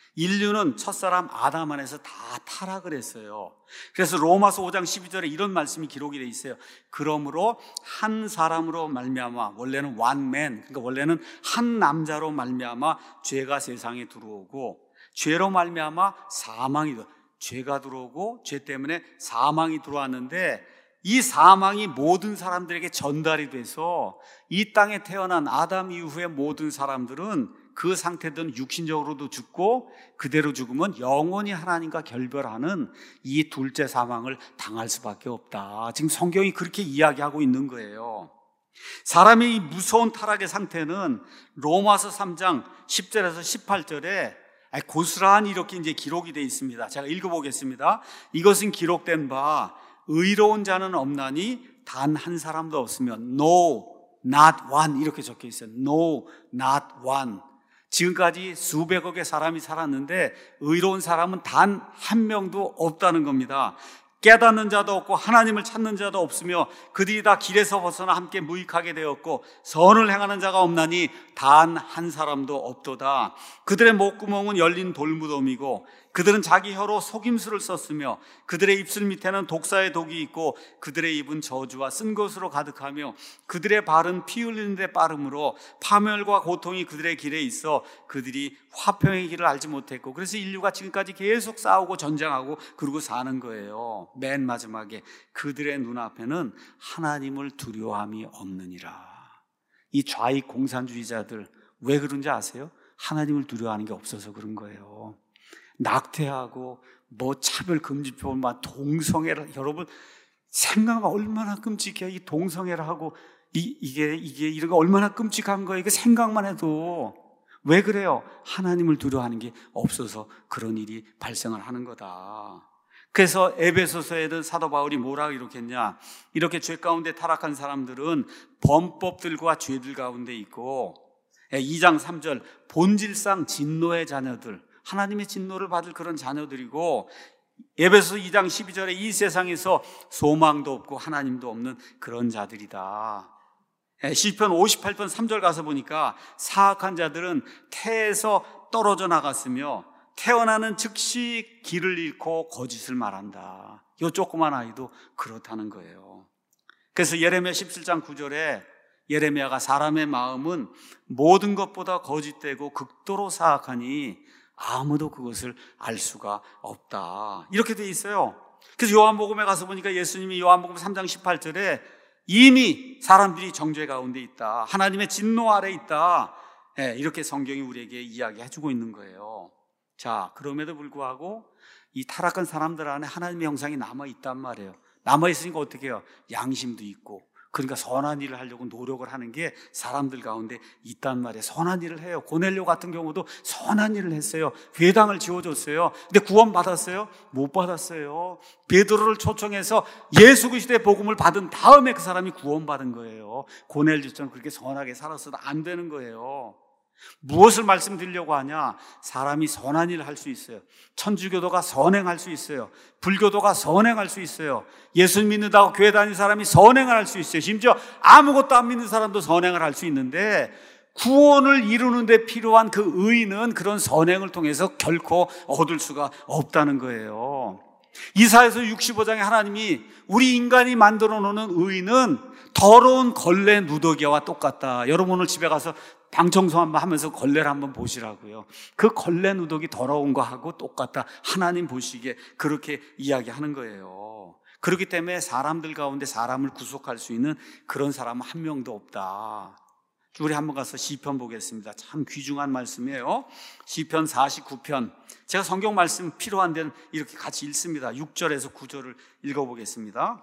인류는 첫사람 아담 안에서 다 타락을 했어요. 그래서 로마서 5장 12절에 이런 말씀이 기록이 되어 있어요. 그러므로 한 사람으로 말미암아, 원래는 one man, 그러니까 원래는 한 남자로 말미암아 죄가 세상에 들어오고 죄로 말미암아 사망이 죄가 들어오고 죄 때문에 사망이 들어왔는데 이 사망이 모든 사람들에게 전달이 돼서 이 땅에 태어난 아담 이후의 모든 사람들은 그 상태든 육신적으로도 죽고 그대로 죽으면 영원히 하나님과 결별하는 이 둘째 사망을 당할 수밖에 없다. 지금 성경이 그렇게 이야기하고 있는 거예요. 사람의 이 무서운 타락의 상태는 로마서 3장 10절에서 18절에 고스란히 이렇게 이제 기록이 되어 있습니다. 제가 읽어보겠습니다. 이것은 기록된 바 의로운 자는 없나니 단 한 사람도 없으며 No, not one 이렇게 적혀 있어요. No, not one. 지금까지 수백억의 사람이 살았는데 의로운 사람은 단 한 명도 없다는 겁니다. 깨닫는 자도 없고 하나님을 찾는 자도 없으며 그들이 다 길에서 벗어나 함께 무익하게 되었고 선을 행하는 자가 없나니 단 한 사람도 없도다. 그들의 목구멍은 열린 돌무덤이고 그들은 자기 혀로 속임수를 썼으며 그들의 입술 밑에는 독사의 독이 있고 그들의 입은 저주와 쓴 것으로 가득하며 그들의 발은 피 흘리는 데 빠름으로 파멸과 고통이 그들의 길에 있어 그들이 화평의 길을 알지 못했고 그래서 인류가 지금까지 계속 싸우고 전쟁하고 그러고 사는 거예요. 맨 마지막에 그들의 눈앞에는 하나님을 두려워함이 없느니라. 이 좌익 공산주의자들 왜 그런지 아세요? 하나님을 두려워하는 게 없어서 그런 거예요. 낙태하고 차별금지법, 동성애를, 여러분 생각하면 얼마나 끔찍해요. 이 동성애를 하고 이게 이런 거 얼마나 끔찍한 거예요. 이게 생각만 해도. 왜 그래요? 하나님을 두려워하는 게 없어서 그런 일이 발생을 하는 거다. 그래서 에베소서에는 사도 바울이 뭐라고 기록했냐? 이렇게 죄 가운데 타락한 사람들은 범법들과 죄들 가운데 있고 2장 3절 본질상 진노의 자녀들, 하나님의 진노를 받을 그런 자녀들이고 에베소서 2장 12절에 이 세상에서 소망도 없고 하나님도 없는 그런 자들이다. 시편 58편 3절 가서 보니까 사악한 자들은 태에서 떨어져 나갔으며 태어나는 즉시 길을 잃고 거짓을 말한다. 이 조그만 아이도 그렇다는 거예요. 그래서 예레미야 17장 9절에 예레미야가 사람의 마음은 모든 것보다 거짓되고 극도로 사악하니 아무도 그것을 알 수가 없다. 이렇게 돼 있어요. 그래서 요한복음에 가서 보니까 예수님이 요한복음 3장 18절에 이미 사람들이 정죄 가운데 있다. 하나님의 진노 아래 있다. 이렇게 성경이 우리에게 이야기해주고 있는 거예요. 자, 그럼에도 불구하고 이 타락한 사람들 안에 하나님의 형상이 남아있단 말이에요. 남아있으니까 어떻게 해요? 양심도 있고 그러니까 선한 일을 하려고 노력을 하는 게 사람들 가운데 있단 말이에요. 선한 일을 해요. 고넬료 같은 경우도 선한 일을 했어요. 회당을 지어줬어요. 근데 구원 받았어요? 못 받았어요. 베드로를 초청해서 예수 그리스도의 복음을 받은 다음에 그 사람이 구원받은 거예요. 고넬료처럼 그렇게 선하게 살았어도 안 되는 거예요. 무엇을 말씀드리려고 하냐? 사람이 선한 일을 할 수 있어요. 천주교도가 선행할 수 있어요. 불교도가 선행할 수 있어요. 예수 믿는다고 교회 다니는 사람이 선행을 할 수 있어요. 심지어 아무것도 안 믿는 사람도 선행을 할 수 있는데 구원을 이루는 데 필요한 그 의는 그런 선행을 통해서 결코 얻을 수가 없다는 거예요. 이사야서 65장에 하나님이 우리 인간이 만들어 놓는 의는 더러운 걸레 누더기와 똑같다. 여러분 오늘 집에 가서 방 청소 한번 하면서 걸레를 한번 보시라고요. 그 걸레 누더기 더러운 거 하고 똑같다. 하나님 보시기에 그렇게 이야기하는 거예요. 그렇기 때문에 사람들 가운데 사람을 구속할 수 있는 그런 사람은 한 명도 없다. 우리 한번 가서 시편 보겠습니다. 참 귀중한 말씀이에요. 시편 49편. 제가 성경 말씀 필요한 데는 이렇게 같이 읽습니다. 6절에서 9절을 읽어보겠습니다.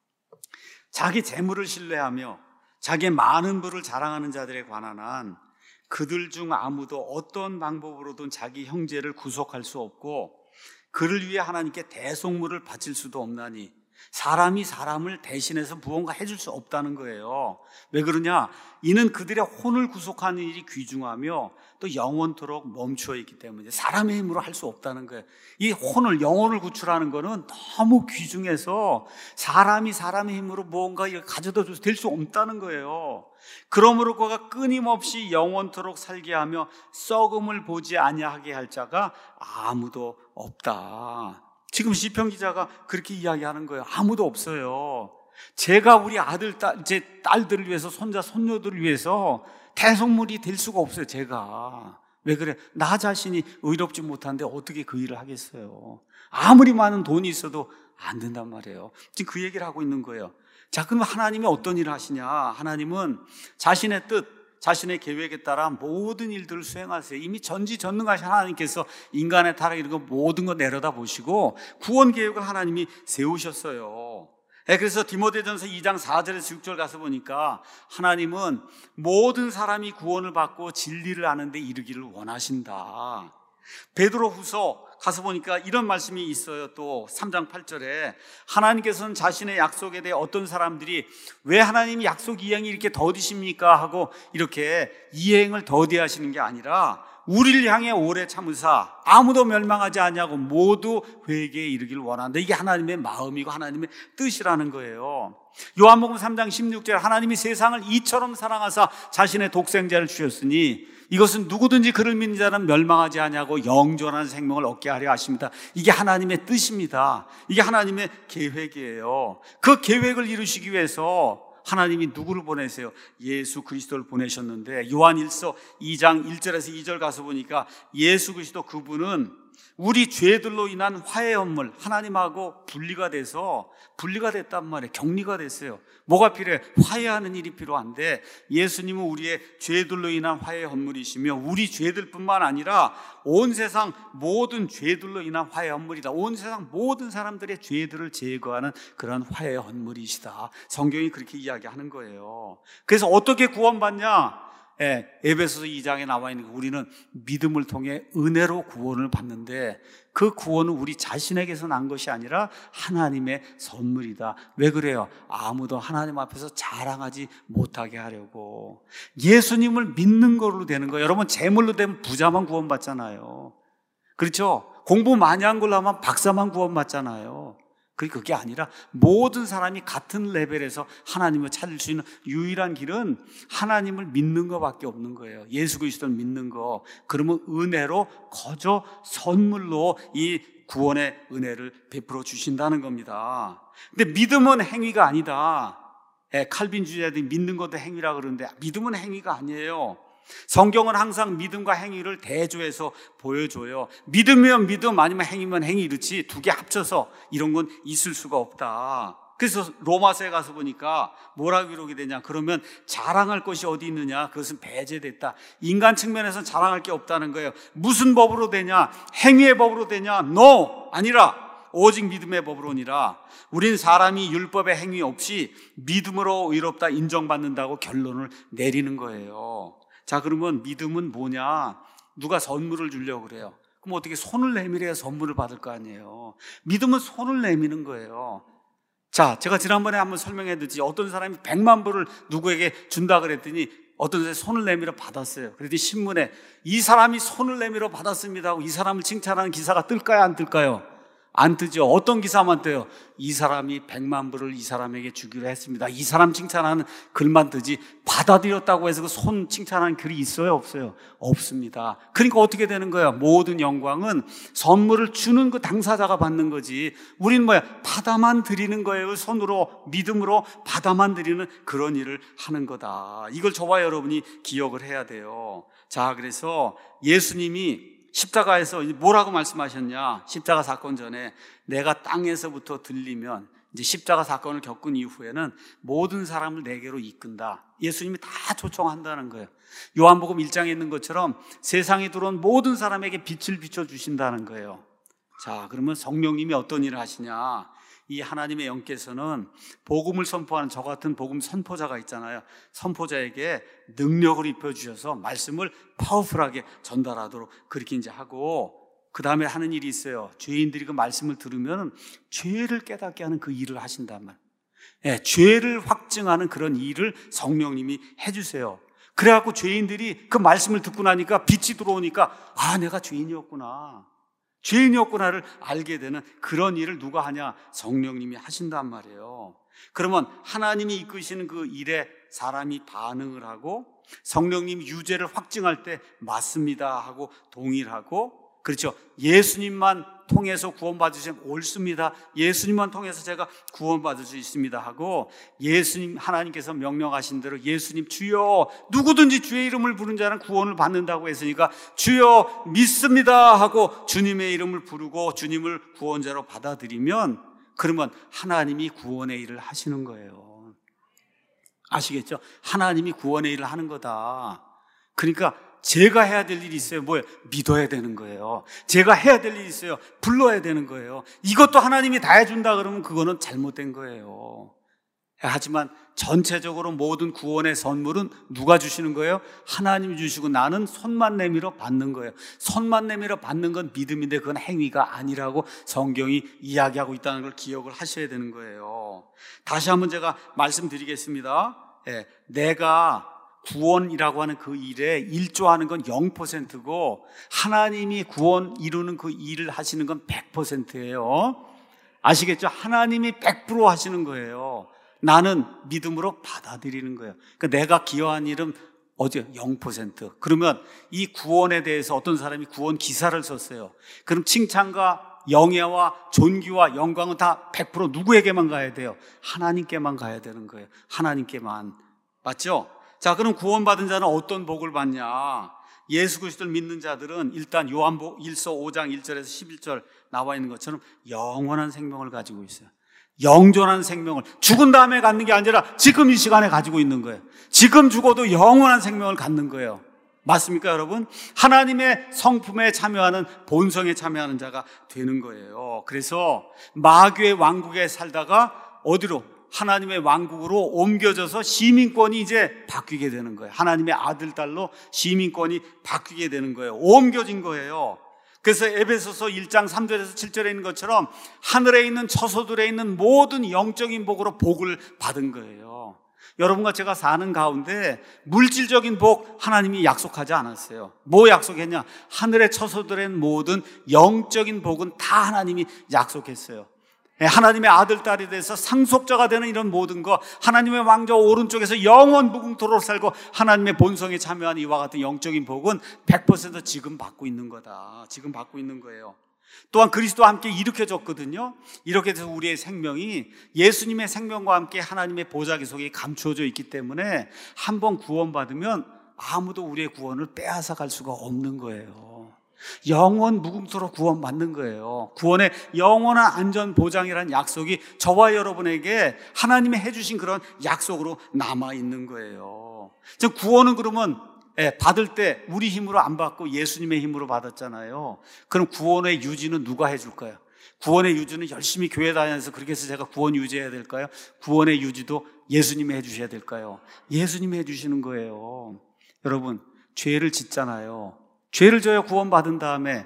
자기 재물을 신뢰하며 자기의 많은 부를 자랑하는 자들에 관한 한 그들 중 아무도 어떤 방법으로든 자기 형제를 구속할 수 없고 그를 위해 하나님께 대속물을 바칠 수도 없나니 사람이 사람을 대신해서 무언가 해줄 수 없다는 거예요. 왜 그러냐? 이는 그들의 혼을 구속하는 일이 귀중하며 또 영원토록 멈추어 있기 때문에 사람의 힘으로 할 수 없다는 거예요. 이 혼을, 영혼을 구출하는 거는 너무 귀중해서 사람이 사람의 힘으로 무언가 가져다 줘서 될 수 없다는 거예요. 그러므로 그가 끊임없이 영원토록 살게 하며 썩음을 보지 아니하게 할 자가 아무도 없다. 지금 시편 기자가 그렇게 이야기하는 거예요. 아무도 없어요. 제가 우리 아들, 제 딸들을 위해서, 손자, 손녀들을 위해서 대속물이 될 수가 없어요. 제가. 왜 그래? 나 자신이 의롭지 못한데 어떻게 그 일을 하겠어요? 아무리 많은 돈이 있어도 안 된단 말이에요. 지금 그 얘기를 하고 있는 거예요. 자, 그럼 하나님이 어떤 일을 하시냐? 하나님은 자신의 뜻, 자신의 계획에 따라 모든 일들을 수행하세요. 이미 전지전능하신 하나님께서 인간의 타락 이런 거 모든 거 내려다 보시고 구원 계획을 하나님이 세우셨어요. 그래서 디모데전서 2장 4절에서 6절 가서 보니까 하나님은 모든 사람이 구원을 받고 진리를 아는 데 이르기를 원하신다. 베드로후서 가서 보니까 이런 말씀이 있어요. 또 3장 8절에 하나님께서는 자신의 약속에 대해 어떤 사람들이 왜 하나님이 약속 이행이 이렇게 더디십니까? 하고 이렇게 이행을 더디하시는 게 아니라 우리를 향해 오래 참으사 아무도 멸망하지 않냐고 모두 회개에 이르기를 원한다. 이게 하나님의 마음이고 하나님의 뜻이라는 거예요. 요한복음 3장 16절 하나님이 세상을 이처럼 사랑하사 자신의 독생자를 주셨으니 이것은 누구든지 그를 믿는 자는 멸망하지 아니하고 영존한 생명을 얻게 하려 하십니다. 이게 하나님의 뜻입니다. 이게 하나님의 계획이에요. 그 계획을 이루시기 위해서 하나님이 누구를 보내세요? 예수 그리스도를 보내셨는데 요한일서 2장 1절에서 2절 가서 보니까 예수 그리스도 그분은 우리 죄들로 인한 화해 헌물, 하나님하고 분리가 됐단 말이에요. 격리가 됐어요. 뭐가 필요해? 화해하는 일이 필요한데 예수님은 우리의 죄들로 인한 화해 헌물이시며 우리 죄들뿐만 아니라 온 세상 모든 죄들로 인한 화해 헌물이다. 온 세상 모든 사람들의 죄들을 제거하는 그런 화해 헌물이시다. 성경이 그렇게 이야기하는 거예요. 그래서 어떻게 구원받냐? 에베소서 2장에 나와 있는 우리는 믿음을 통해 은혜로 구원을 받는데 그 구원은 우리 자신에게서 난 것이 아니라 하나님의 선물이다. 왜 그래요? 아무도 하나님 앞에서 자랑하지 못하게 하려고. 예수님을 믿는 걸로 되는 거예요. 여러분 재물로 되면 부자만 구원받잖아요. 그렇죠? 공부 많이 한 걸로 하면 박사만 구원받잖아요. 그게 아니라 모든 사람이 같은 레벨에서 하나님을 찾을 수 있는 유일한 길은 하나님을 믿는 것밖에 없는 거예요. 예수 그리스도를 믿는 거. 그러면 은혜로 거저 선물로 이 구원의 은혜를 베풀어 주신다는 겁니다. 근데 믿음은 행위가 아니다. 칼빈주의자들이 믿는 것도 행위라 그러는데 믿음은 행위가 아니에요. 성경은 항상 믿음과 행위를 대조해서 보여줘요. 믿으면 믿음 아니면 행위면 행위 이렇지 두 개 합쳐서 이런 건 있을 수가 없다. 그래서 로마서에 가서 보니까 뭐라고 기록이 되냐? 그러면 자랑할 것이 어디 있느냐? 그것은 배제됐다. 인간 측면에서는 자랑할 게 없다는 거예요. 무슨 법으로 되냐? 행위의 법으로 되냐? No! 아니라 오직 믿음의 법으로니라. 우린 사람이 율법의 행위 없이 믿음으로 의롭다 인정받는다고 결론을 내리는 거예요. 자, 그러면 믿음은 뭐냐? 누가 선물을 주려고 그래요. 그럼 어떻게 손을 내밀어야 선물을 받을 거 아니에요. 믿음은 손을 내미는 거예요. 자, 제가 지난번에 한번 설명해 드렸지. 어떤 사람이 100만 불을 누구에게 준다 그랬더니 어떤 사람이 손을 내밀어 받았어요. 그랬더니 신문에 이 사람이 손을 내밀어 받았습니다 하고 이 사람을 칭찬하는 기사가 뜰까요? 안 뜰까요? 안 뜨죠. 어떤 기사만 떠요? 이 사람이 100만 불을 이 사람에게 주기로 했습니다. 이 사람 칭찬하는 글만 뜨지 받아들였다고 해서 그 손 칭찬하는 글이 있어요? 없어요? 없습니다. 그러니까 어떻게 되는 거야? 모든 영광은 선물을 주는 그 당사자가 받는 거지. 우리는 뭐야? 받아만 드리는 거예요. 손으로 믿음으로 받아만 드리는 그런 일을 하는 거다. 이걸 저와 여러분이 기억을 해야 돼요. 자, 그래서 예수님이 십자가에서 뭐라고 말씀하셨냐? 십자가 사건 전에 내가 땅에서부터 들리면 이제 십자가 사건을 겪은 이후에는 모든 사람을 내게로 이끈다. 예수님이 다 초청한다는 거예요. 요한복음 1장에 있는 것처럼 세상에 들어온 모든 사람에게 빛을 비춰주신다는 거예요. 자, 그러면 성령님이 어떤 일을 하시냐? 이 하나님의 영께서는 복음을 선포하는 저 같은 복음 선포자가 있잖아요. 선포자에게 능력을 입혀주셔서 말씀을 파워풀하게 전달하도록 그렇게 이제 하고, 그 다음에 하는 일이 있어요. 죄인들이 그 말씀을 들으면 죄를 깨닫게 하는 그 일을 하신단 말이에요. 예, 죄를 확증하는 그런 일을 성령님이 해주세요. 그래갖고 죄인들이 그 말씀을 듣고 나니까 빛이 들어오니까 아, 내가 죄인이었구나를 알게 되는 그런 일을 누가 하냐? 성령님이 하신단 말이에요. 그러면 하나님이 이끄시는 그 일에 사람이 반응을 하고 성령님이 유죄를 확증할 때 맞습니다 하고 동의를 하고, 그렇죠, 예수님만 통해서 구원받으시면 옳습니다, 예수님만 통해서 제가 구원받을 수 있습니다 하고, 예수님 하나님께서 명령하신 대로 예수님 주여, 누구든지 주의 이름을 부른 자는 구원을 받는다고 했으니까 주여 믿습니다 하고 주님의 이름을 부르고 주님을 구원자로 받아들이면, 그러면 하나님이 구원의 일을 하시는 거예요. 아시겠죠? 하나님이 구원의 일을 하는 거다. 그러니까 제가 해야 될 일이 있어요. 뭐예요? 믿어야 되는 거예요. 제가 해야 될 일이 있어요. 불러야 되는 거예요. 이것도 하나님이 다 해준다 그러면 그거는 잘못된 거예요. 하지만 전체적으로 모든 구원의 선물은 누가 주시는 거예요? 하나님이 주시고 나는 손만 내밀어 받는 거예요. 손만 내밀어 받는 건 믿음인데 그건 행위가 아니라고 성경이 이야기하고 있다는 걸 기억을 하셔야 되는 거예요. 다시 한번 제가 말씀드리겠습니다. 내가 구원이라고 하는 그 일에 일조하는 건 0%고 하나님이 구원 이루는 그 일을 하시는 건 100%예요. 아시겠죠? 하나님이 100% 하시는 거예요. 나는 믿음으로 받아들이는 거예요. 그러니까 내가 기여한 일은 0%. 그러면 이 구원에 대해서 어떤 사람이 구원 기사를 썼어요. 그럼 칭찬과 영예와 존귀와 영광은 다 100% 누구에게만 가야 돼요? 하나님께만 가야 되는 거예요. 하나님께만. 맞죠? 자, 그럼 구원받은 자는 어떤 복을 받냐? 예수 그리스도를 믿는 자들은 일단 요한복음 1서 5장 1절에서 11절 나와 있는 것처럼 영원한 생명을 가지고 있어요. 영존한 생명을 죽은 다음에 갖는 게 아니라 지금 이 시간에 가지고 있는 거예요. 지금 죽어도 영원한 생명을 갖는 거예요. 맞습니까, 여러분? 하나님의 성품에 참여하는, 본성에 참여하는 자가 되는 거예요. 그래서 마귀의 왕국에 살다가 어디로? 하나님의 왕국으로 옮겨져서 시민권이 이제 바뀌게 되는 거예요. 하나님의 아들, 딸로 시민권이 바뀌게 되는 거예요. 옮겨진 거예요. 그래서 에베소서 1장 3절에서 7절에 있는 것처럼 하늘에 있는 처소들에 있는 모든 영적인 복으로 복을 받은 거예요. 여러분과 제가 사는 가운데 물질적인 복 하나님이 약속하지 않았어요. 뭐 약속했냐? 하늘의 처소들의 모든 영적인 복은 다 하나님이 약속했어요. 하나님의 아들, 딸이 돼서 상속자가 되는 이런 모든 것, 하나님의 왕좌 오른쪽에서 영원 무궁토록 살고 하나님의 본성에 참여하는 이와 같은 영적인 복은 100% 지금 받고 있는 거다. 지금 받고 있는 거예요. 또한 그리스도와 함께 일으켜졌거든요. 이렇게 돼서 우리의 생명이 예수님의 생명과 함께 하나님의 보좌기 속에 감추어져 있기 때문에 한번 구원받으면 아무도 우리의 구원을 빼앗아 갈 수가 없는 거예요. 영원 무궁토록 구원받는 거예요. 구원의 영원한 안전 보장이라는 약속이 저와 여러분에게 하나님이 해주신 그런 약속으로 남아있는 거예요. 구원은 그러면 받을 때 우리 힘으로 안 받고 예수님의 힘으로 받았잖아요. 그럼 구원의 유지는 누가 해줄까요? 구원의 유지는 열심히 교회 다니면서 그렇게 해서 제가 구원 유지해야 될까요? 구원의 유지도 예수님이 해주셔야 될까요? 예수님이 해주시는 거예요. 여러분, 죄를 짓잖아요. 죄를 져야 구원받은 다음에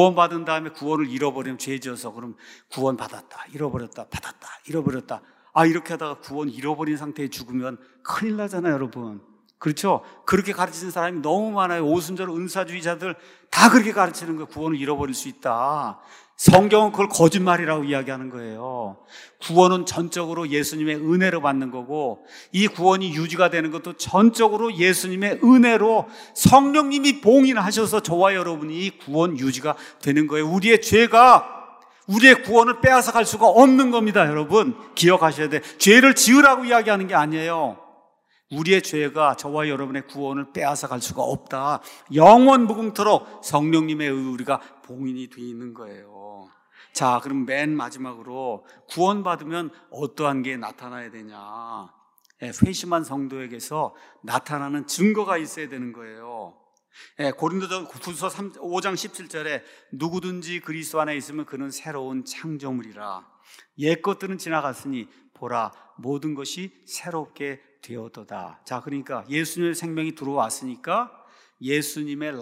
구원을 잃어버리면 죄 지어서 그럼 구원받았다, 잃어버렸다, 받았다, 잃어버렸다. 이렇게 하다가 구원 잃어버린 상태에 죽으면 큰일 나잖아요, 여러분. 그렇죠? 그렇게 가르치는 사람이 너무 많아요. 오순절 은사주의자들 다 그렇게 가르치는 거예요. 구원을 잃어버릴 수 있다. 성경은 그걸 거짓말이라고 이야기하는 거예요. 구원은 전적으로 예수님의 은혜로 받는 거고, 이 구원이 유지가 되는 것도 전적으로 예수님의 은혜로 성령님이 봉인하셔서 저와 여러분이 구원 유지가 되는 거예요. 우리의 죄가 우리의 구원을 빼앗아 갈 수가 없는 겁니다. 여러분 기억하셔야 돼. 죄를 지으라고 이야기하는 게 아니에요. 우리의 죄가 저와 여러분의 구원을 빼앗아 갈 수가 없다. 영원 무궁토록 성령님의 우리가 봉인이 되어 있는 거예요. 자, 그럼 맨 마지막으로 구원받으면 어떠한 게 나타나야 되냐? 회심한 성도에게서 나타나는 증거가 있어야 되는 거예요. 고린도전서 5장 17절에 누구든지 그리스도 안에 있으면 그는 새로운 창조물이라. 옛 것들은 지나갔으니 보라 모든 것이 새롭게 되었도다. 자, 그러니까 예수님의 생명이 들어왔으니까 예수님의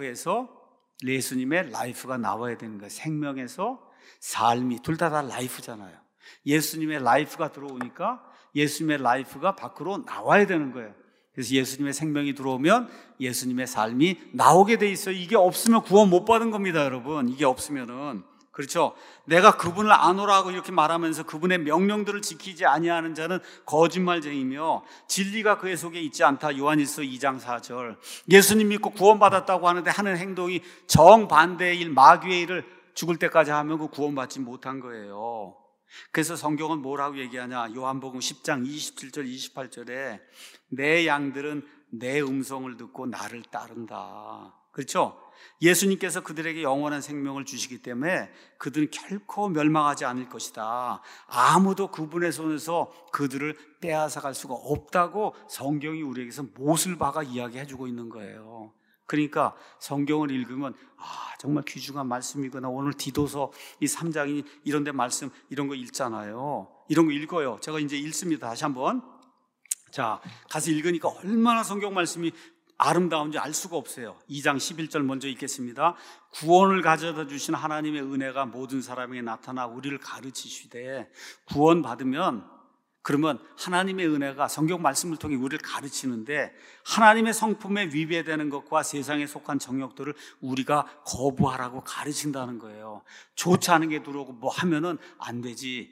라이프가 나와야 되는 거예요. 생명에서 삶이 둘 다 라이프잖아요. 예수님의 라이프가 들어오니까 예수님의 라이프가 밖으로 나와야 되는 거예요. 그래서 예수님의 생명이 들어오면 예수님의 삶이 나오게 돼 있어요. 이게 없으면 구원 못 받은 겁니다, 여러분. 이게 없으면은. 그렇죠? 내가 그분을 아노라고 이렇게 말하면서 그분의 명령들을 지키지 아니하는 자는 거짓말쟁이며 진리가 그의 속에 있지 않다. 요한일서 2장 4절. 예수님 믿고 구원받았다고 하는데 하는 행동이 정반대의 일, 마귀의 일을 죽을 때까지 하면 그 구원받지 못한 거예요. 그래서 성경은 뭐라고 얘기하냐? 요한복음 10장 27절 28절에 내 양들은 내 음성을 듣고 나를 따른다. 그렇죠? 예수님께서 그들에게 영원한 생명을 주시기 때문에 그들은 결코 멸망하지 않을 것이다. 아무도 그분의 손에서 그들을 빼앗아갈 수가 없다고 성경이 우리에게서 못을 박아 이야기해주고 있는 거예요. 그러니까 성경을 읽으면 정말 귀중한 말씀이구나. 오늘 디도서 이 3장이 이런 데 말씀 이런 거 읽잖아요. 이런 거 읽어요. 제가 이제 읽습니다. 다시 한번. 자, 가서 읽으니까 얼마나 성경 말씀이 아름다운지 알 수가 없어요. 2장 11절 먼저 읽겠습니다. 구원을 가져다 주신 하나님의 은혜가 모든 사람에게 나타나 우리를 가르치시되, 구원 받으면 그러면 하나님의 은혜가 성경 말씀을 통해 우리를 가르치는데 하나님의 성품에 위배되는 것과 세상에 속한 정욕들을 우리가 거부하라고 가르친다는 거예요. 좋지 않은 게 들어오고 뭐 하면은 안 되지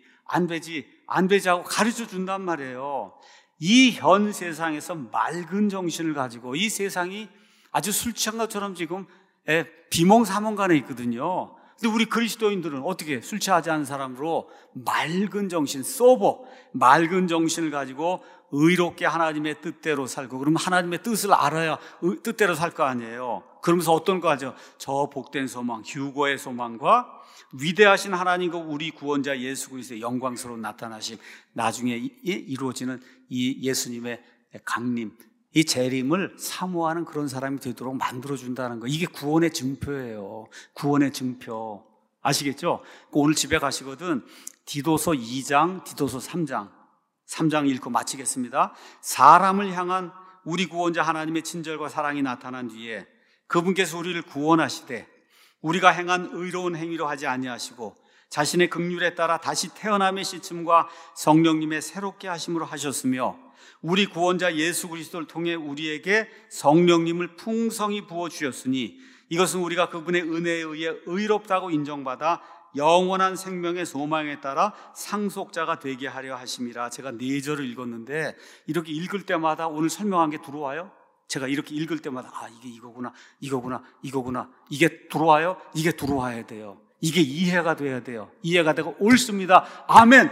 하고 가르쳐 준단 말이에요. 이 현 세상에서 맑은 정신을 가지고 이 세상이 아주 술 취한 것처럼 지금 비몽사몽간에 있거든요. 근데 우리 그리스도인들은 어떻게 술 취하지 않은 사람으로 맑은 정신, 맑은 정신을 가지고 의롭게 하나님의 뜻대로 살고, 그러면 하나님의 뜻을 알아야 뜻대로 살 거 아니에요. 그러면서 어떤 거 하죠? 저 복된 소망, 휴거의 소망과 위대하신 하나님과 우리 구원자 예수 그리스도의 영광스러운 나타나심, 나중에 이루어지는 이 예수님의 강림, 이 재림을 사모하는 그런 사람이 되도록 만들어준다는 거. 이게 구원의 증표예요. 구원의 증표. 아시겠죠? 오늘 집에 가시거든 디도서 2장, 디도서 3장 읽고 마치겠습니다. 사람을 향한 우리 구원자 하나님의 친절과 사랑이 나타난 뒤에 그분께서 우리를 구원하시되 우리가 행한 의로운 행위로 하지 아니하시고 자신의 긍휼에 따라 다시 태어남의 시침과 성령님의 새롭게 하심으로 하셨으며 우리 구원자 예수 그리스도를 통해 우리에게 성령님을 풍성히 부어주셨으니 이것은 우리가 그분의 은혜에 의해 의롭다고 인정받아 영원한 생명의 소망에 따라 상속자가 되게 하려 하심이라. 제가 4절을 읽었는데 이렇게 읽을 때마다 오늘 설명한 게 들어와요? 제가 이렇게 읽을 때마다 이게 이거구나 이게 들어와요? 이게 들어와야 돼요. 이게 이해가 돼야 돼요. 이해가 되고 옳습니다. 아멘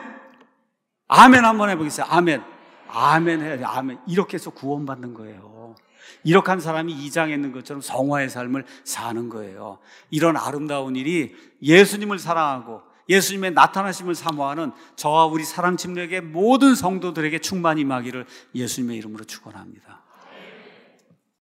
한번 해보겠어요. 아멘 해야 돼요. 아멘. 이렇게 해서 구원받는 거예요. 이렇게 한 사람이 2장에 있는 것처럼 성화의 삶을 사는 거예요. 이런 아름다운 일이 예수님을 사랑하고 예수님의 나타나심을 사모하는 저와 우리 사랑침례의 모든 성도들에게 충만히 임하기를 예수님의 이름으로 축원합니다.